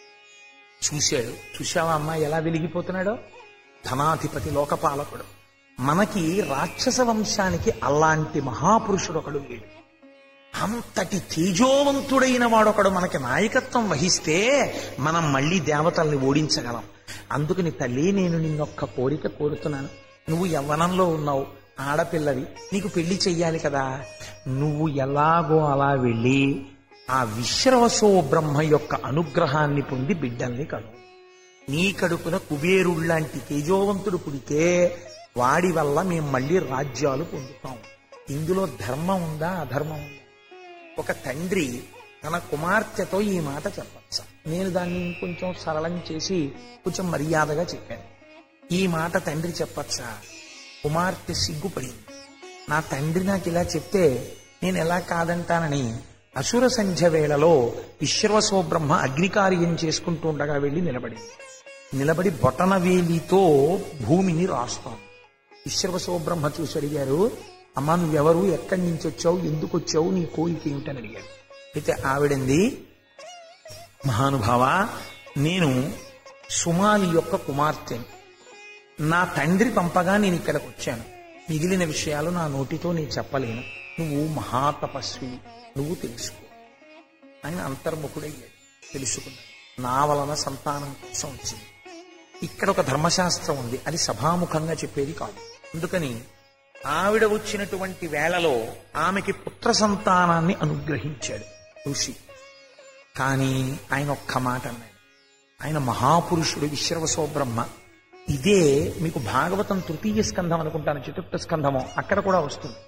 చూశాడు, చూశావా అమ్మా ఎలా వెలిగిపోతున్నాడో? ధనాధిపతి, లోకపాలకుడు. మనకి రాక్షస వంశానికి అలాంటి మహాపురుషుడు ఒకడు లేడు. అంతటి తేజోవంతుడైన వాడొకడు మనకి నాయకత్వం వహిస్తే మనం మళ్ళీ దేవతల్ని ఓడించగలం. అందుకని తల్లి, నేను నిన్నొక్క కోరిక కోరుతున్నాను. నువ్వు యవ్వనంలో ఉన్నావు, ఆడపిల్లవి, నీకు పెళ్లి చెయ్యాలి కదా. నువ్వు ఎలాగో అలా వెళ్ళి ఆ విశ్రవసో బ్రహ్మ యొక్క అనుగ్రహాన్ని పొంది బిడ్డల్ని కను. నీ కడుపున కుబేరుళ్లాంటి తేజోవంతుడు పుడితే వాడి వల్ల మేము మళ్ళీ రాజ్యాలు పొందుతాం. ఇందులో ధర్మం ఉందా, అధర్మం ఉందా? ఒక తండ్రి తన కుమార్తెతో ఈ మాట చెప్పచ్చా? నేను దాన్ని కొంచెం సరళం చేసి కొంచెం మర్యాదగా చెప్పాను. ఈ మాట తండ్రి చెప్పచ్చా? కుమార్తె సిగ్గుపడింది. నా తండ్రి నాకు ఇలా చెప్తే నేను ఎలా కాదంటానని అసుర సంధ్య వేళలో విశ్రవసో బ్రహ్మ అగ్నికార్యం చేసుకుంటూ ఉండగా వెళ్ళి నిలబడింది. నిలబడి బొటనవేలితో భూమిని రాస్తాం. విశ్రవసో బ్రహ్మ చూసి అడిగారు, అమ్మా నువ్వెవరు, ఎక్కడి నుంచి వచ్చావు, ఎందుకు వచ్చావు, నీ కోరిక ఏమిటని అడిగాడు. అయితే ఆవిడంది, మహానుభావ, నేను సుమాలి యొక్క కుమార్తెని. నా తండ్రి పంపగా నేను ఇక్కడికి వచ్చాను. మిగిలిన విషయాలు నా నోటితో నేను చెప్పలేను. నువ్వు మహాతపస్వి, నువ్వు తెలుసుకో అని అంతర్ముఖుడయ్యాడు. తెలుసుకున్నాడు. నా వలన సంతానం కోసం వచ్చింది. ఇక్కడ ఒక ధర్మశాస్త్రం ఉంది, అది సభాముఖంగా చెప్పేది కాదు. అందుకని ఆవిడ వచ్చినటువంటి వేళలో ఆమెకి పుత్ర సంతానాన్ని అనుగ్రహించాడు ఋషి. కానీ ఆయన ఒక్క మాట అన్నాడు. ఆయన మహాపురుషుడు విశ్రవసో బ్రహ్మ. ఇదే మీకు భాగవతం తృతీయ స్కంధం అనుకుంటాను, చతుర్థ స్కంధమో, అక్కడ కూడా వస్తుంది.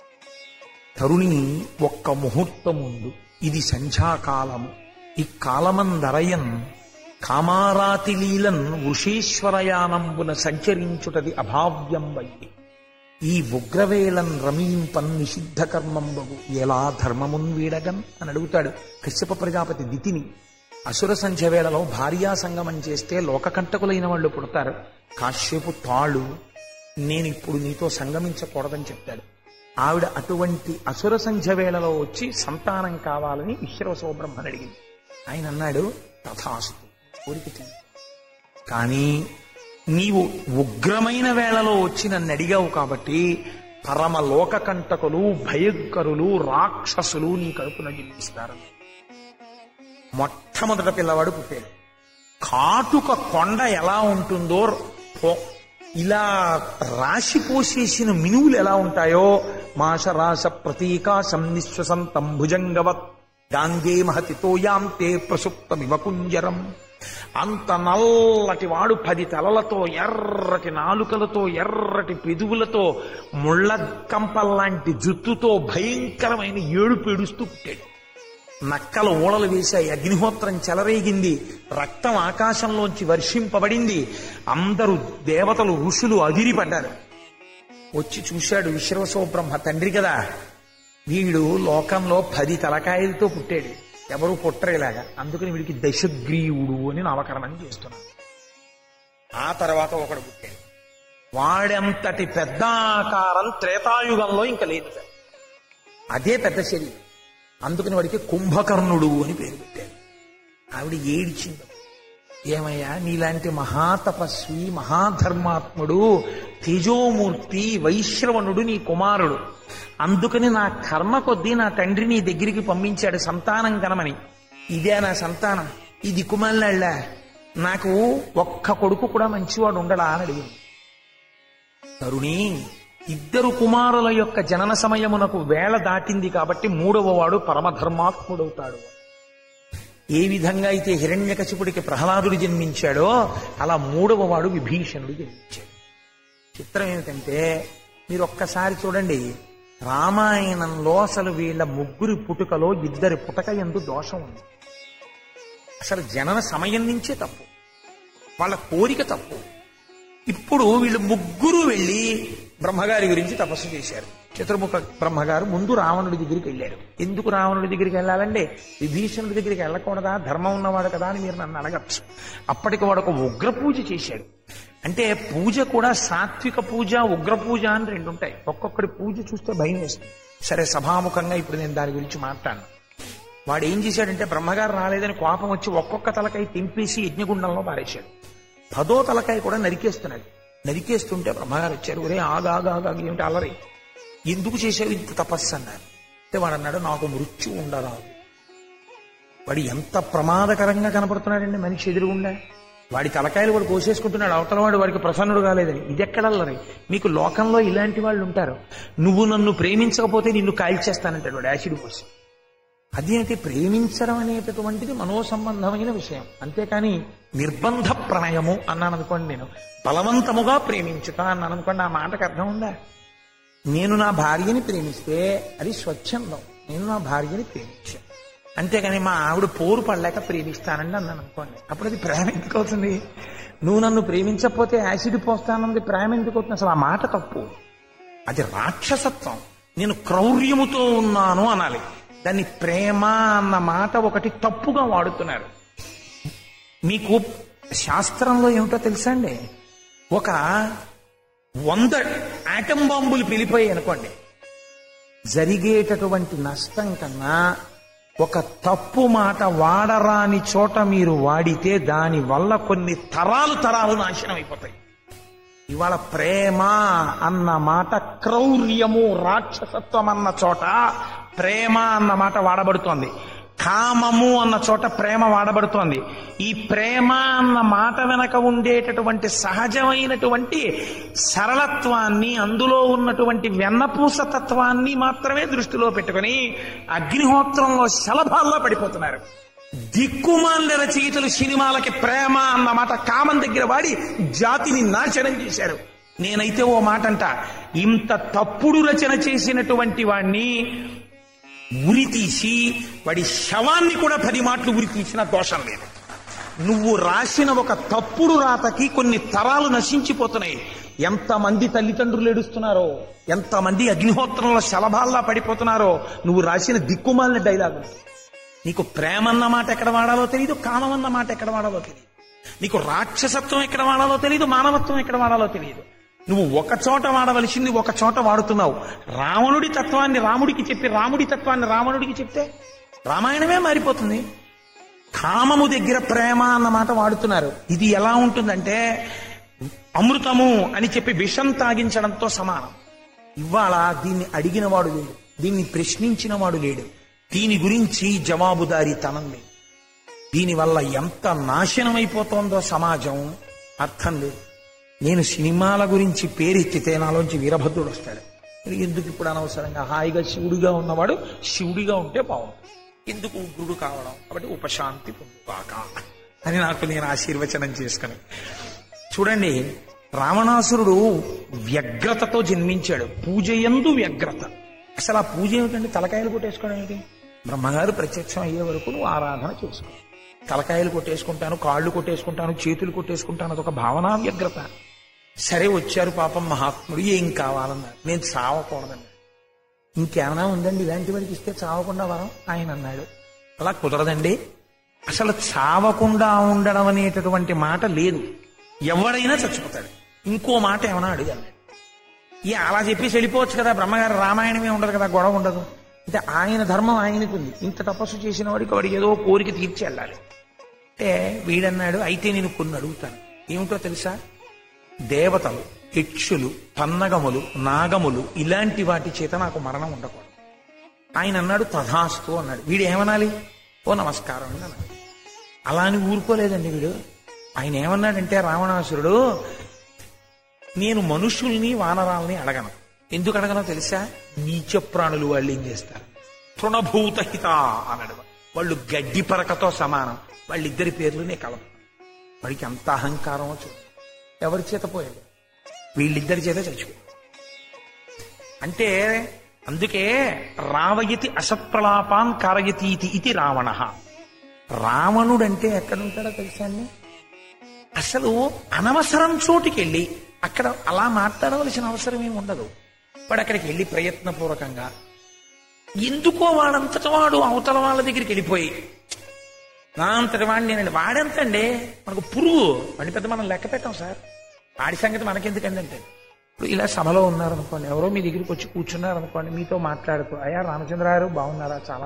తరుణి, ఒక్క ముహూర్తం ముందు, ఇది సంధ్యాకాలము, ఈ కాలమందరయన్ కామారాతి లీలన్ వృషేశ్వరయానంబున సంచరించుటది అభావ్యం వయ్యి. ఈ ఉగ్రవేళన్ రమీంపన్ నిషిద్ధ కర్మంబగు ఎలా ధర్మమున్ వీడగన్ అని అడుగుతాడు కశ్యప ప్రజాపతి దితిని. అసుర సంధ్య వేళలో భార్యా సంగమం చేస్తే లోకకంటకులైన వాళ్ళు పుడతారు. కాశ్యపు తాళు, నేను ఇప్పుడు నీతో సంగమించకూడదని చెప్తాడు. ఆవిడ అటువంటి అసుర సంధ్య వేళలో వచ్చి సంతానం కావాలని విశ్రవసో బ్రహ్మని అడిగింది. ఆయన అన్నాడు, తథాస్తు, కోరిక తీరు. కానీ నీవు ఉగ్రమైన వేళలో వచ్చి నన్ను అడిగావు కాబట్టి పరమ లోకకంటకులు, భయంకరులు, రాక్షసులు నీ కడుపున జన్మిస్తారు. మొట్టమొదట పిల్లవాడు పుట్టాడు. కాటుక కొండ ఎలా ఉంటుందో, ఇలా రాశి పోసేసిన మినువులు ఎలా ఉంటాయో, మాషరాశ ప్రతీకాశం నిశ్వసంతం భుజంగవత్ గాంగే మహతితో యాంతే ప్రసుప్తమివ కుంజరం. అంత నల్లటి వాడు, పది తలలతో, ఎర్రటి నాలుకలతో, ఎర్రటి పెదువులతో, ముళ్ళ కంపల్లాంటి జుట్టుతో భయంకరమైన ఏడుపు ఏడుస్తూ పుట్టాడు. నక్కలు ఊళలు వేశాయి, అగ్నిహోత్రం చెలరేగింది, రక్తం ఆకాశంలోంచి వర్షింపబడింది. అందరూ దేవతలు, ఋషులు అదిరిపడ్డారు. వచ్చి చూశాడు విశ్రవసో బ్రహ్మ, తండ్రి కదా, వీడు లోకంలో పది తలకాయలతో పుట్టాడు, ఎవరు పుట్టరేలాగా, అందుకని వీడికి దశగ్రీవుడు అని నామకరణం చేస్తున్నాడు. ఆ తర్వాత ఒకడు పుట్టాడు. వాడంతటి పెద్ద ఆకారం త్రేతాయుగంలో ఇంకా లేదు, అదే పెద్ద శరీరం. అందుకని వాడికి కుంభకర్ణుడు అని పేరు పెట్టాడు. ఆవిడ ఏడిచింది, ఏమయ్యా నీలాంటి మహాతపస్వి, మహాధర్మాత్ముడు, తేజోమూర్తి వైశ్రవణుడు నీ కుమారుడు. అందుకని నా కర్మ కొద్దీ నా తండ్రి నీ దగ్గరికి పంపించాడు సంతానం కనమని. ఇదే నా సంతానం, ఈ దిక్కుమాలినాళ్ళ, నాకు ఒక్క కొడుకు కూడా మంచివాడు ఉండడా అని అడిగింది. తరుణి, ఇద్దరు కుమారుల యొక్క జనన సమయమునకు వేళ దాటింది కాబట్టి మూడవ వాడు పరమధర్మాత్ముడవుతాడు. ఏ విధంగా అయితే హిరణ్యకశిపుడికి ప్రహ్లాదుడు జన్మించాడో అలా మూడవ వాడు విభీషణుడు జన్మించాడు. చిత్రం ఏమిటంటే, మీరు ఒక్కసారి చూడండి, రామాయణంలో అసలు వీళ్ళ ముగ్గురి పుట్టుకలో ఇద్దరి పుటక యందు దోషం ఉంది. అసలు జనన సమయం నుంచే తప్పు, వాళ్ళ కోరిక తప్పు. ఇప్పుడు వీళ్ళు ముగ్గురు వెళ్ళి బ్రహ్మగారి గురించి తపస్సు చేశారు. చతుర్ముఖ బ్రహ్మగారు ముందు రావణుడి దగ్గరికి వెళ్ళారు. ఎందుకు రావణుడి దగ్గరికి వెళ్ళాలంటే విభీషణుడి దగ్గరికి వెళ్ళకూడదా, ధర్మం ఉన్నవాడు కదా అని మీరు నన్ను అడగచ్చు. అప్పటికి వాడు ఒక ఉగ్ర పూజ చేశాడు. అంటే పూజ కూడా సాత్విక పూజ, ఉగ్ర పూజ అని రెండు ఉంటాయి. ఒక్కొక్కడి పూజ చూస్తే భయం వేస్తుంది. సరే, సభాముఖంగా ఇప్పుడు నేను దాని గురించి మాట్లాడను. వాడు ఏం చేశాడంటే బ్రహ్మగారు రాలేదని కోపం వచ్చి ఒక్కొక్క తలకాయ తెంపేసి యజ్ఞగుండంలో పారేశాడు. పదో తలకాయ కూడా నరికేస్తున్నాడు. నరికేస్తుంటే బ్రహ్మగారు వచ్చారు. ఒరే ఆగాగాగా ఏమిటి అల్లరి, ఎందుకు చేశావు ఇంత తపస్సు అన్నారు. అంటే వాడు అన్నాడు, నాకు మృత్యు ఉండరాదు. వాడు ఎంత ప్రమాదకరంగా కనపడుతున్నాడండి మనిషి ఎదురుగుండా. వాడి తలకాయలు వాడు కోసేసుకుంటున్నాడు, అవతల వాడు వాడికి ప్రసన్నుడు కాలేదని. ఇది ఎక్కడల్లరి? మీకు లోకంలో ఇలాంటి వాళ్ళు ఉంటారు. నువ్వు నన్ను ప్రేమించకపోతే నిన్ను కాల్చేస్తానంటాడు వాడు యాసిడ్ పోసి. అదేంటి? ప్రేమించడం అనేటటువంటిది మనోసంబంధమైన విషయం, అంతేకాని నిర్బంధ ప్రణయము అన్నాను అనుకోండి, నేను బలవంతముగా ప్రేమించుట అన్నాను అనుకోండి, ఆ మాటకు అర్థం ఉందా? నేను నా భార్యని ప్రేమిస్తే అది స్వచ్ఛందం, నేను నా భార్యని ప్రేమించాను. అంతేగాని మా ఆవిడ పోరు పడలేక ప్రేమిస్తానండి అన్నాను అనుకోండి, అప్పుడు అది ప్రేమ ఎందుకు అవుతుంది? నువ్వు నన్ను ప్రేమించకపోతే యాసిడ్ పోస్తానన్నది ప్రేమ ఎందుకు అవుతుంది? అసలు ఆ మాట తప్పు, అది రాక్షసత్వం. నేను క్రౌర్యముతో ఉన్నాను అనాలి. దాన్ని ప్రేమ అన్న మాట ఒకటి తప్పుగా వాడుతున్నారు. మీకు శాస్త్రంలో ఏమిటో తెలుసా అండి? ఒక వంద ఆటం బాంబులు పిలిపోయి అనుకోండి, జరిగేటటువంటి నష్టం కన్నా ఒక తప్పు మాట వాడరాని చోట మీరు వాడితే దాని వల్ల కొన్ని తరాలు తరాలు నాశనం అయిపోతాయి. ఇవాళ ప్రేమ అన్న మాట క్రౌర్యము, రాక్షసత్వం అన్న చోట ప్రేమ అన్న మాట వాడబడుతోంది. కామము అన్న చోట ప్రేమ వాడబడుతోంది. ఈ ప్రేమ అన్న మాట వెనక ఉండేటటువంటి సహజమైనటువంటి సరళత్వాన్ని, అందులో ఉన్నటువంటి వెన్నపూస తత్వాన్ని మాత్రమే దృష్టిలో పెట్టుకుని అగ్నిహోత్రంలో శలభాల్లో పడిపోతున్నారు. దిక్కుమాలిన రచయితలు సినిమాలకి ప్రేమ అన్న మాట కామం దగ్గర వాడి జాతిని నాశనం చేశారు. నేనైతే ఓ మాట అంట, ఇంత తప్పుడు రచన చేసినటువంటి వాణ్ణి ఉరి తీసి వాడి శవాన్ని కూడా పది మాటలు ఉరి తీసిన దోషం లేదు. నువ్వు రాసిన ఒక తప్పుడు రాతకి కొన్ని తరాలు నశించిపోతున్నాయి. ఎంతమంది తల్లిదండ్రులు ఏడుస్తున్నారో, ఎంతమంది అగ్నిహోత్రంలో శలభాల్లా పడిపోతున్నారో నువ్వు రాసిన దిక్కుమాలిన డైలాగు. నీకు ప్రేమ అన్న మాట ఎక్కడ వాడాలో తెలియదు, కామం అన్న మాట ఎక్కడ వాడాలో తెలియదు, నీకు రాక్షసత్వం ఎక్కడ వాడాలో తెలియదు, మానవత్వం ఎక్కడ వాడాలో తెలియదు. నువ్వు ఒక చోట వాడవలసింది ఒక చోట వాడుతున్నావు. రావణుడి తత్వాన్ని రాముడికి చెప్పి రాముడి తత్వాన్ని రావణుడికి చెప్తే రామాయణమే మారిపోతుంది. కామము దగ్గర ప్రేమ అన్న మాట వాడుతున్నారు. ఇది ఎలా ఉంటుందంటే అమృతము అని చెప్పి విషం తాగించడంతో సమానం. ఇవాళ దీన్ని అడిగిన వాడు లేడు, దీన్ని ప్రశ్నించిన వాడు లేడు, దీని గురించి జవాబుదారీతనం లేదు. దీనివల్ల ఎంత నాశనం అయిపోతుందో సమాజం అర్థం లేదు. నేను సినిమాల గురించి పేరెత్తితే నాలోంచి వీరభద్రుడు వస్తాడు. ఎందుకు ఇప్పుడు అనవసరంగా హాయిగా శివుడిగా ఉన్నవాడు శివుడిగా ఉంటే బాగుంటుంది, ఎందుకు ఉగ్రుడు కావడం? కాబట్టి ఉపశాంతి పొందుగాక అని నాకు నేను ఆశీర్వచనం చేసుకుని. చూడండి, రావణాసురుడు వ్యగ్రతతో జన్మించాడు. పూజయందు వ్యగ్రత. అసలు ఆ పూజ ఏమిటండి? తలకాయలు కొట్టేసుకోవడం ఏమిటి? బ్రహ్మగారు ప్రత్యక్షం అయ్యే వరకు నువ్వు ఆరాధన చేసుకో. తలకాయలు కొట్టేసుకుంటాను, కాళ్ళు కొట్టేసుకుంటాను, చేతులు కొట్టేసుకుంటాను, అదొక భావనా వ్యగ్రత. సరే, వచ్చారు పాపం మహాత్ముడు, ఏం కావాలన్నారు. నేను చావకూడదన్నాడు. ఇంకేమైనా ఉందండి ఇలాంటి వాడికి ఇస్తే చావకుండా వరం? ఆయన అన్నాడు, అలా కుదరదండి, అసలు చావకుండా ఉండడం అనేటటువంటి మాట లేదు, ఎవడైనా చచ్చిపోతాడు. ఇంకో మాట ఏమైనా అడిగాను. ఈ అలా చెప్పేసి వెళ్ళిపోవచ్చు కదా, బ్రహ్మగారు రామాయణమే ఉండదు కదా, గొడవ ఉండదు. అంటే ఆయన ధర్మం ఆయనకు ఉంది. ఇంత తపస్సు చేసిన వాడికి వాడికి ఏదో కోరిక తీర్చి వెళ్ళాలి. అంటే వీడన్నాడు, అయితే నేను కొన్ని అడుగుతాను. ఏమిటో తెలుసా? దేవతలు, యక్షులు, పన్నగములు, నాగములు ఇలాంటి వాటి చేత నాకు మరణం ఉండకూడదు. ఆయన అన్నాడు, తథాస్తు అన్నాడు. వీడు ఏమనాలి? ఓ నమస్కారం అండి అన్నాడు. అలా అని ఊరుకోలేదండి వీడు. ఆయన ఏమన్నాడంటే, రావణాసురుడు, నేను మనుషుల్ని వానరాల్ని అడగను. ఎందుకు అడగనో తెలుసా? నీచ ప్రాణులు వాళ్ళు ఏం చేస్తారు? తృణభూతహిత అన్నాడు. వాళ్ళు గడ్డి పరకతో సమానం. వాళ్ళిద్దరి పేర్లునే కలప. వాడికి అంత అహంకారమో చూడు. ఎవరి చేత పోయాడు? వీళ్ళిద్దరి చేత చచ్చిపోయాడు. అంటే అందుకే రావయతి అసత్ప్రలాపాన్ కారయతీతి ఇది రావణ. రావణుడంటే ఎక్కడుంటాడో తెలుసా అండి? అసలు అనవసరం చోటుకెళ్ళి అక్కడ అలా మాట్లాడవలసిన అవసరం ఏమి ఉండదు. వాడు అక్కడికి వెళ్ళి ప్రయత్నపూర్వకంగా ఎందుకో వాడంతట వాడు అవతల వాళ్ళ దగ్గరికి వెళ్ళిపోయి నా అంతటి వాడిని నేనండి, వాడెంతండి మనకు పురుగు, వాడి పెద్ద మనం లెక్క పెట్టాం సార్, వాడి సంగతి మనకెందుకండి అంటే. ఇప్పుడు ఇలా సభలో ఉన్నారనుకోండి, ఎవరో మీ దగ్గరికి వచ్చి కూర్చున్నారనుకోండి, మీతో మాట్లాడుతూ అయ్యా రామచంద్ర గారు బాగున్నారా, చాలా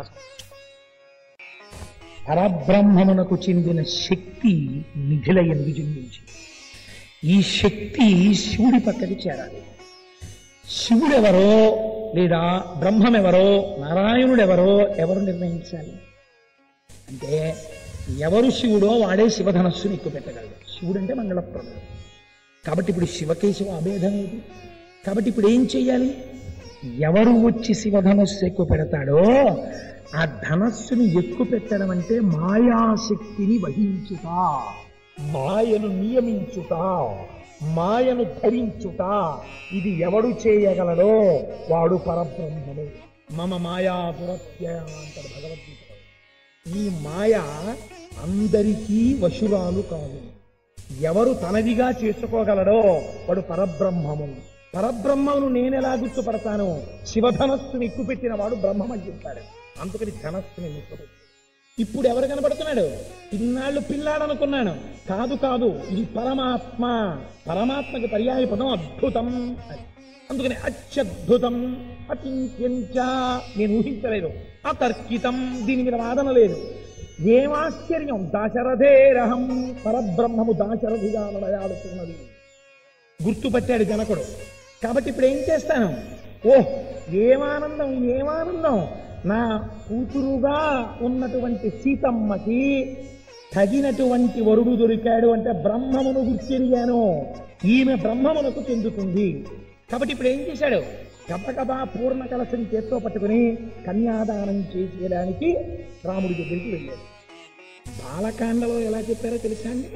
పరబ్రహ్మమునకు చెందిన శక్తి నిధిల ఎందు జన్మించింది. ఈ శక్తి శివుడి పక్కకి చేరాలి. శివుడెవరో లేదా బ్రహ్మమెవరో నారాయణుడెవరో ఎవరు నిర్ణయించాలి అంటే, ఎవరు శివుడో వాడే శివధనస్సుని ఎక్కువ పెట్టగలడు. శివుడు అంటే మంగళప్రదుడు కాబట్టి ఇప్పుడు శివకేశవ అభేదం ఏది. కాబట్టి ఇప్పుడు ఏం చెయ్యాలి, ఎవరు వచ్చి శివధనస్సు ఎక్కువ పెడతాడో ఆ ధనస్సుని ఎక్కువ పెట్టడం అంటే మాయాశక్తిని వహించుట, మాయను నియమించుట, మాయను ధరించుట. ఇది ఎవడు చేయగలడో వాడు పరబ్రహ్మము. మమ మాయా దురత్యయ అంటాడు భగవద్గీత. ఈ మాయ అందరికీ వశురాలు కాదు. ఎవరు తనదిగా చేసుకోగలడో వాడు పరబ్రహ్మము. పరబ్రహ్మను నేనెలా గుర్తుపడతాను, శివధనస్సుని ఎక్కుపెట్టిన వాడు బ్రహ్మమని చెప్తాడు. అందుకని ధనస్సుని ఎక్కుపెట్టి ఇప్పుడు ఎవరు కనబడుతున్నాడు, ఇన్నాళ్ళు పిల్లాడనుకున్నాను, కాదు కాదు ఇది పరమాత్మ. పరమాత్మకి పర్యాయ పదం అద్భుతం. అందుకని అత్యద్భుతం, అచింత్యంచ నేను ఊహించలేదు, అతర్కితం దీని మీద వాదన లేదు. ఏమాశ్చర్యం, దాశరథేరహం పరబ్రహ్మము దాశరథిగా నడయాడుతున్నది గుర్తుపట్టాడు జనకుడు. కాబట్టి ఇప్పుడు ఏం చేస్తాను, ఓహ్ ఏమానందం ఏమానందం, నా కూతురుగా ఉన్నటువంటి సీతమ్మకి తగినటువంటి వరుడు దొరికాడు అంటే బ్రహ్మమును గుర్తిరిగాను, ఈమె బ్రహ్మమునకు చెందుతుంది. కాబట్టి ఇప్పుడు ఏం చేశాడు, గబగబా పూర్ణ కలశం చేత్తో పట్టుకుని కన్యాదానం చేసేయడానికి రాముడి దగ్గరికి వెళ్ళాడు. బాలకాండలో ఎలా చెప్పారో తెలుసా అండి,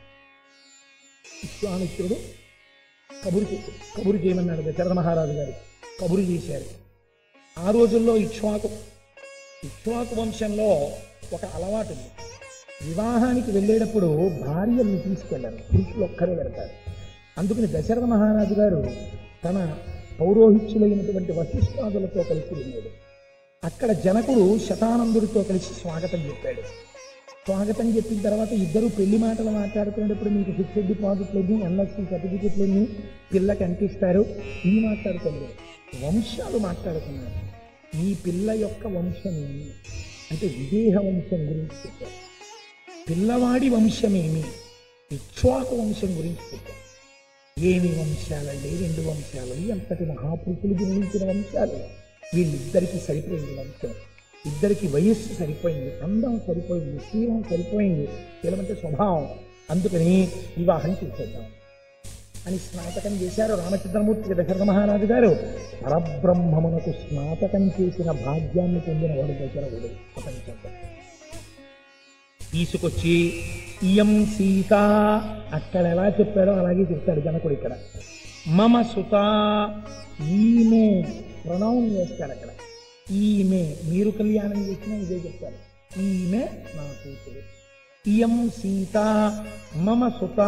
విశ్వామిత్రుడు కబురు కబురు చేయమన్నాడు దశరథ మహారాజు గారు, కబురు చేశారు. ఆ రోజుల్లో ఇక్ష్వాకు ఇక్ష్వాకు వంశంలో ఒక అలవాటు ఉంది, వివాహానికి వెళ్ళేటప్పుడు భార్యల్ని తీసుకెళ్లారు, పురుషులు ఒక్కరే వెళ్తారు. అందుకని దశరథ మహారాజు గారు తన పౌరోహిత్యులైనటువంటి వశిష్ఠాదులతో కలిసి వెళ్ళాడు. అక్కడ జనకుడు శతానందుడితో కలిసి స్వాగతం చెప్పాడు. స్వాగతం చెప్పిన తర్వాత ఇద్దరు పెళ్లి మాటలు మాట్లాడుకునేటప్పుడు మీకు ఫిక్స్డ్ డిపాజిట్లని ఎన్ఎస్సీ సర్టిఫికెట్లని పిల్లకి అంటిస్తారు, ఇవి మాట్లాడుకోలేదు, వంశాలు మాట్లాడుకున్నారు. మీ పిల్ల యొక్క వంశమేమి అంటే విదేహ వంశం గురించి చెప్పారు, పిల్లవాడి వంశమేమి ఇక్ష్వాకు వంశం గురించి చెప్పారు. ఏమి వంశాలండి, రెండు వంశాలు, అంతటి మహాపురుషులు జన్మించిన వంశాలు. వీళ్ళిద్దరికీ సరిపోయింది వంశం, ఇద్దరికి వయస్సు సరిపోయింది, అందం సరిపోయింది, శీలం సరిపోయింది, శీలమంటే స్వభావం. అందుకని వివాహం చేసేద్దాం అని స్నాతకం చేశారు రామచంద్రమూర్తికి దశరథ మహారాజు గారు. పరబ్రహ్మమునకు స్నాతకం చేసిన భాగ్యాన్ని పొందిన వాడు దశరథుడు ప్రపంచంలో. తీసుకొచ్చి ఇయం సీత అక్కడ ఎలా చెప్పాడో అలాగే చెప్తాడు జనకుడు ఇక్కడ. మమ సుత, ఈమె ప్రణౌన్ చేస్తాడు అక్కడ, ఈమె మీరు కళ్యాణం చేసినా ఇదే చెప్తారు, ఈమె నా కూతురు. ఇయం సీత మమ సుత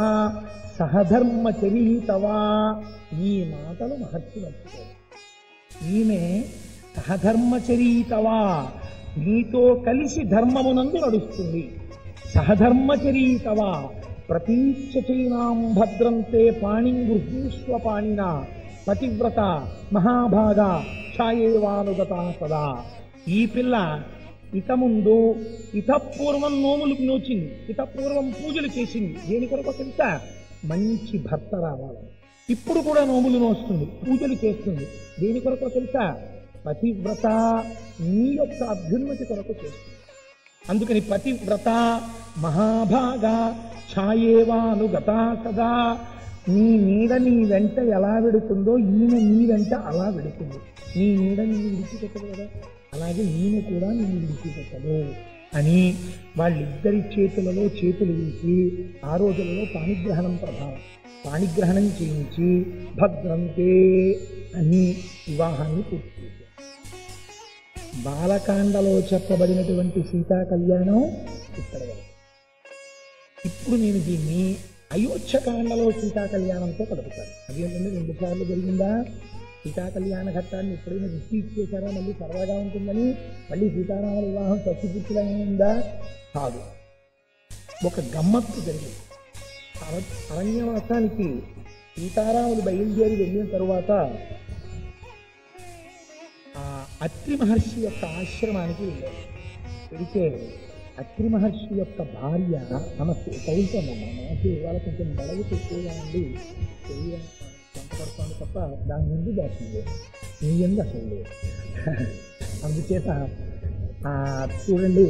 సహధర్మచరీతవా, ఈ మాటలు మహర్షి నచ్చుతారు. ఈమె సహధర్మచరీతవా, నీతో కలిసి ధర్మమునందు నడుస్తుంది. సహధర్మచరీతవా ప్రతీక్షచైనాం భద్రంతే పాణిం గృహీష్వ పాణిన పతివ్రత మహాభాగ ఛాయేవానుగత సదా. ఈ పిల్ల ఇతముందు ఇతపూర్వం నోములు నోచింది, ఇతపూర్వం పూజలు చేసింది. దేని కొరకు తెలుసా, మంచి భర్త రావాలని. ఇప్పుడు కూడా నోములు నోస్తుంది, పూజలు చేస్తుంది. దేని కొరకు తెలుసా, పతివ్రత నీ యొక్క అభ్యున్నతి కొరకు చేస్తుంది. అందుకని పతివ్రత మహాభాగ ఛాయేవానుగత సదా, నీ నీడ నీ వెంట ఎలా వెడుతుందో ఈమె నీ వెంట అలా వెడుతుంది. నీ నీడ నీ విడిచిపెట్టదు కదా, అలాగే ఈమె కూడా నీ విడిచిపెట్టదు అని వాళ్ళిద్దరి చేతులలో చేతులు వేసి ఆ రోజులలో పాణిగ్రహణం ప్రభావం, పాణిగ్రహణం చేయించి భద్రంతే అని వివాహాన్ని పూర్తి చేశారు. బాలకాండలో చెప్పబడినటువంటి సీతా కళ్యాణం ఇక్కడ వరకు. ఇప్పుడు నేను దీన్ని అయోధ్యకాండలో సీతా కళ్యాణంతో కలుపుతారు. అదేంటంటే రెండు సార్లు జరిగిందా? సీతా కళ్యాణ ఘట్టాన్ని ఎప్పుడైనా రిపీట్ చేశారా మళ్ళీ సరదాగా ఉంటుందని మళ్ళీ సీతారాముల వివాహం సత్యపూర్తిగా ఉందా? కాదు. ఒక గమ్మత్తు జరిగింది. అరణ్యవాసానికి సీతారాములు బయలుదేరి వెళ్ళిన తరువాత ఆ అత్రి మహర్షి యొక్క ఆశ్రమానికి వెళ్ళారు. వెళితే అత్రి మహర్షి యొక్క భార్య మనసు తగులుతుందమ్మా. మనసు ఇవాళ కొంచెం బలవి ఎక్కువగా ఉండి శరీరం సంపడుతోంది తప్ప దాని ముందు దోషం లేదు, నీ ఎందు అసలు లేదు. అందుచేత చూడండి,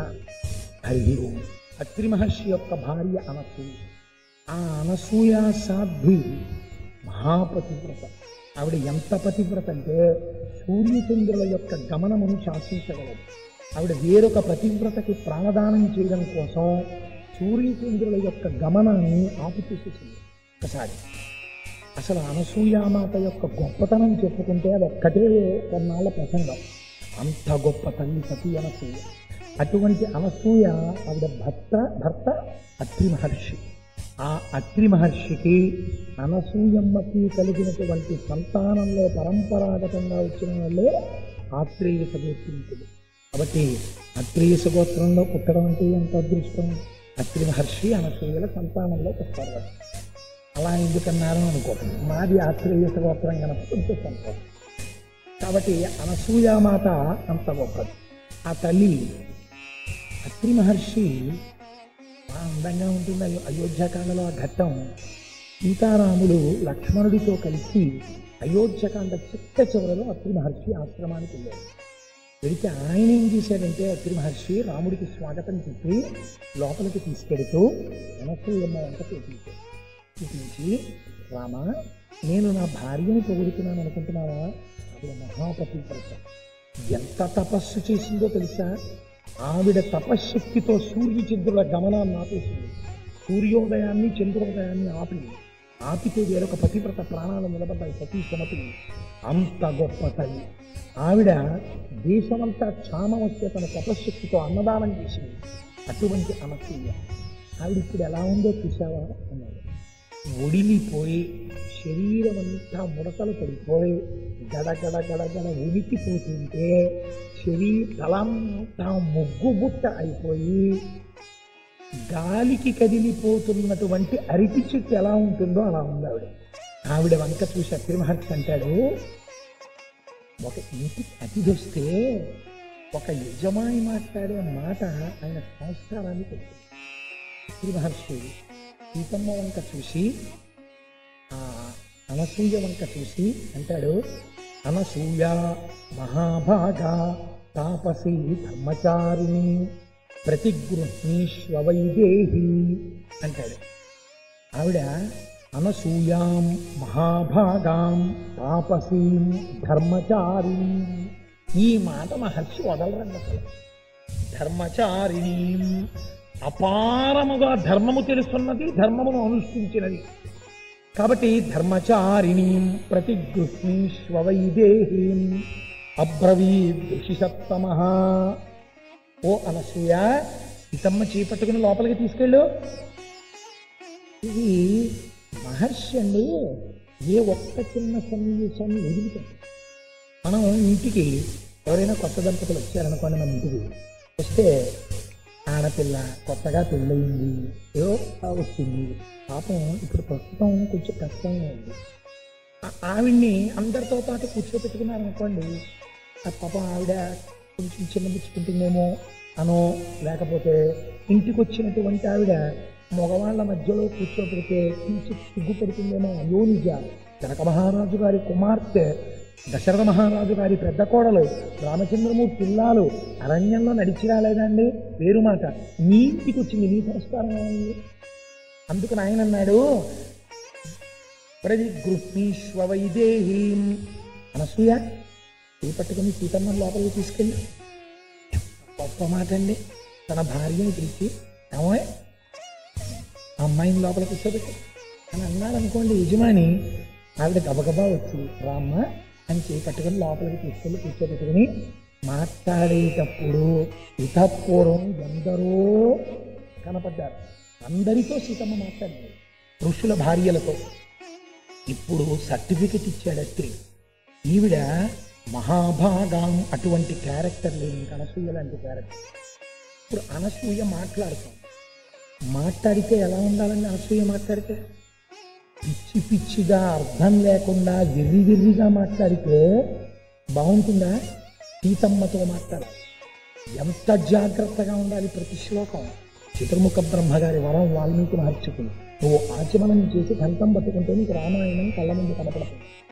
హరి అత్రి మహర్షి యొక్క భార్య అనసూయ. ఆ అనసూయ సాధ్వి మహాపతివ్రత. ఆవిడ ఎంత పతివ్రత అంటే సూర్యచంద్రుల యొక్క గమనమును శాసించగలదు. ఆవిడ వేరొక పతివ్రతకి ప్రాణదానం చేయడం కోసం సూర్యచంద్రుల యొక్క గమనాన్ని ఆపుచేసేసింది. ఒకసారి అసలు అనసూయామాత యొక్క గొప్పతనం చెప్పుకుంటే అది ఒక్కటే కొన్నాళ్ళ ప్రసంగం. అంత గొప్ప తల్లి సతీ అనసూయ. అటువంటి అనసూయ ఆవిడ భర్త భర్త అత్రి మహర్షి. ఆ అత్రి మహర్షికి అనసూయమ్మకి కలిగినటువంటి సంతానంలో పరంపరాగతంగా వచ్చిన వాళ్ళే ఆత్రేయ సగోత్రీకులు. కాబట్టి అత్రేయ సగోత్రంలో పుట్టడం అంటే ఎంత అదృష్టం. అత్రి మహర్షి అనసూయల సంతానంలో పుట్టారు. అలా ఎందుకన్నారు అనుకోండి, మాది ఆత్రేయ సగోత్రం కనుక కొంచెం సంతోషం. కాబట్టి అనసూయామాత అంత గొప్పది. ఆ తల్లి అత్రి మహర్షి అందంగా ఉంటుంది. అయోధ్యకాండలో ఆ ఘట్టం సీతారాములు లక్ష్మణుడితో కలిసి అయోధ్యకాండ చిట్ట చివరలో అత్రి మహర్షి ఆశ్రమానికి వెళ్ళారు. వెళితే ఆయన ఏం చేశాడంటే అత్రి మహర్షి రాముడికి స్వాగతం చెప్పి లోపలికి తీసుకెడుతూ అనసూయమ్మ వెంట చూపించాడు. చూపించి, రామ, నేను నా భార్యని పొగుడుతున్నాను అనుకుంటున్నావా? అది మహాపతివ్రత. ఎంత తపస్సు చేసిందో తెలుసా? ఆవిడ తపశ్శక్తితో సూర్యచంద్రుల గమనాన్ని ఆపేసింది. సూర్యోదయాన్ని చంద్రోదయాన్ని ఆపింది. ఆపితే వేరొక పతివ్రత ప్రాణాలు నిలబడ్డాయి. సతీ సుమతి అంత గొప్ప తల్లి. ఆవిడ దేశమంతా క్షామం వస్తే తన తపశ్శక్తితో అన్నదానం చేసింది. అటువంటి అనసూయ ఆవిడ ఇప్పుడు ఎలా ఉందో చూసావా అన్నాడు. ఒడిలిపోయి శరీరం అంతా ముడతలు పడిపోయి గడగడ గడగడ ఉనికిపోతుంటే శరీర తలంతా ముగ్గు బుట్ట అయిపోయి గాలికి కదిలిపోతున్నటువంటి అరటి చెట్టు ఎలా ఉంటుందో అలా ఉంది ఆవిడ. ఆవిడ వంక చూసి అత్రి మహర్షి అంటాడు, ఒక ఇంటికి అతిథి వస్తే ఒక యజమాని మాట్లాడే మాట ఆయన సంస్కారాన్ని పెట్టింది. అత్రి మహర్షి సీతమ్మ వంక చూసి ఆ అనసూయ వంక చూసి అంటాడు, అనసూయ మహాభాగా తాపసి ధర్మచారిణి ప్రతిగృహ్ణీష్వ వైదేహి అంటాడు. ఆవిడ అనసూయాం మహాభాగాం తాపసీం ధర్మచారిణి. ఈ మాట మహర్షి వదలరండి అసలు. ధర్మచారిణి అపారముగా ధర్మము తెలుసున్నది, ధర్మమును అనుష్ఠించినది. కాబట్టి ధర్మచారిణి ప్రతిగృహ్ణీష్వ వైదేహీం అబ్రవీద్షిషత్తమః. ఓ అనసూయ, సీతమ్మ చేపట్టుకుని లోపలికి తీసుకెళ్ళు. ఇది మహర్షి అండి ఏ ఒక్క చిన్న సన్నివేశాన్ని వదులుతుంది. మనం ఇంటికి ఎవరైనా కొత్త దంపతులు వచ్చారనుకోండి, మన ఇంటికి వస్తే ఆడపిల్ల కొత్తగా పెళ్ళయింది, ఏదో వచ్చింది, పాపం ఇప్పుడు ప్రస్తుతం కొంచెం కష్టంగా ఉంది. ఆవిడ్ని అందరితో పాటు కూర్చోపెట్టుకున్నారనుకోండి, ఆ పాపం ఆవిడ కొంచెం చిన్నబుచ్చుకుంటుందేమో అనో, లేకపోతే ఇంటికి వచ్చినటువంటి ఆవిడ మగవాళ్ళ మధ్యలో కూర్చోపెడితే కొంచెం సిగ్గుపడుతుందేమో. అయోనిజ జనక మహారాజు గారి కుమార్తె, దశరథ మహారాజు గారి పెద్ద కోడలు, రామచంద్రమూర్తి పిల్లాలు అరణ్యంలో నడిచి రాలేదండి, వేరు మాట. నీ ఇంటికి వచ్చింది, నీ సంస్కారం ఏమైంది? అందుకని ఆయన అన్నాడు, ప్రతిగృహ్ణీష్వ వైదేహీం. అనసూయ చేపట్టుకుని సీతమ్మ లోపలికి తీసుకెళ్ళి, గొప్ప మాట అండి. తన భార్యని పిలిచి, ఏమో అమ్మాయిని లోపలికి కూర్చోబెట్టి అని అన్నాడు అనుకోండి యజమాని. ఆవిడ గబగబా వచ్చి రామ్మ అని చేపట్టుకుని లోపలికి తీసుకెళ్ళి కూర్చోబెట్టుకుని మాట్లాడేటప్పుడు ఇతపూర్వం ఎందరో కనపడ్డారు. అందరితో సీతమ్మ మాట్లాడింది. ఋషుల భార్యలతో. ఇప్పుడు సర్టిఫికెట్ ఇచ్చాడు అత్రి. ఈవిడ మహాభాగం అటువంటి క్యారెక్టర్ లేదు, ఇంకా అనసూయ లాంటి క్యారెక్టర్. ఇప్పుడు అనసూయ మాట్లాడుతాం, మాట్లాడితే ఎలా ఉండాలని అనసూయ మాట్లాడితే పిచ్చి పిచ్చిగా అర్థం లేకుండా విర్రి విర్రిగా మాట్లాడితే బాగుంటుందా? సీతమ్మతో మాట్లాడాలి, ఎంత జాగ్రత్తగా ఉండాలి ప్రతి శ్లోకం. చతుర్ముఖ బ్రహ్మగారి వరం వాల్మీకి మహర్షికి, నువ్వు ఆచమనం చేసి కంఠం పట్టుకుంటే నీకు రామాయణం కళ్ళ ముందు కనపడుతుంది.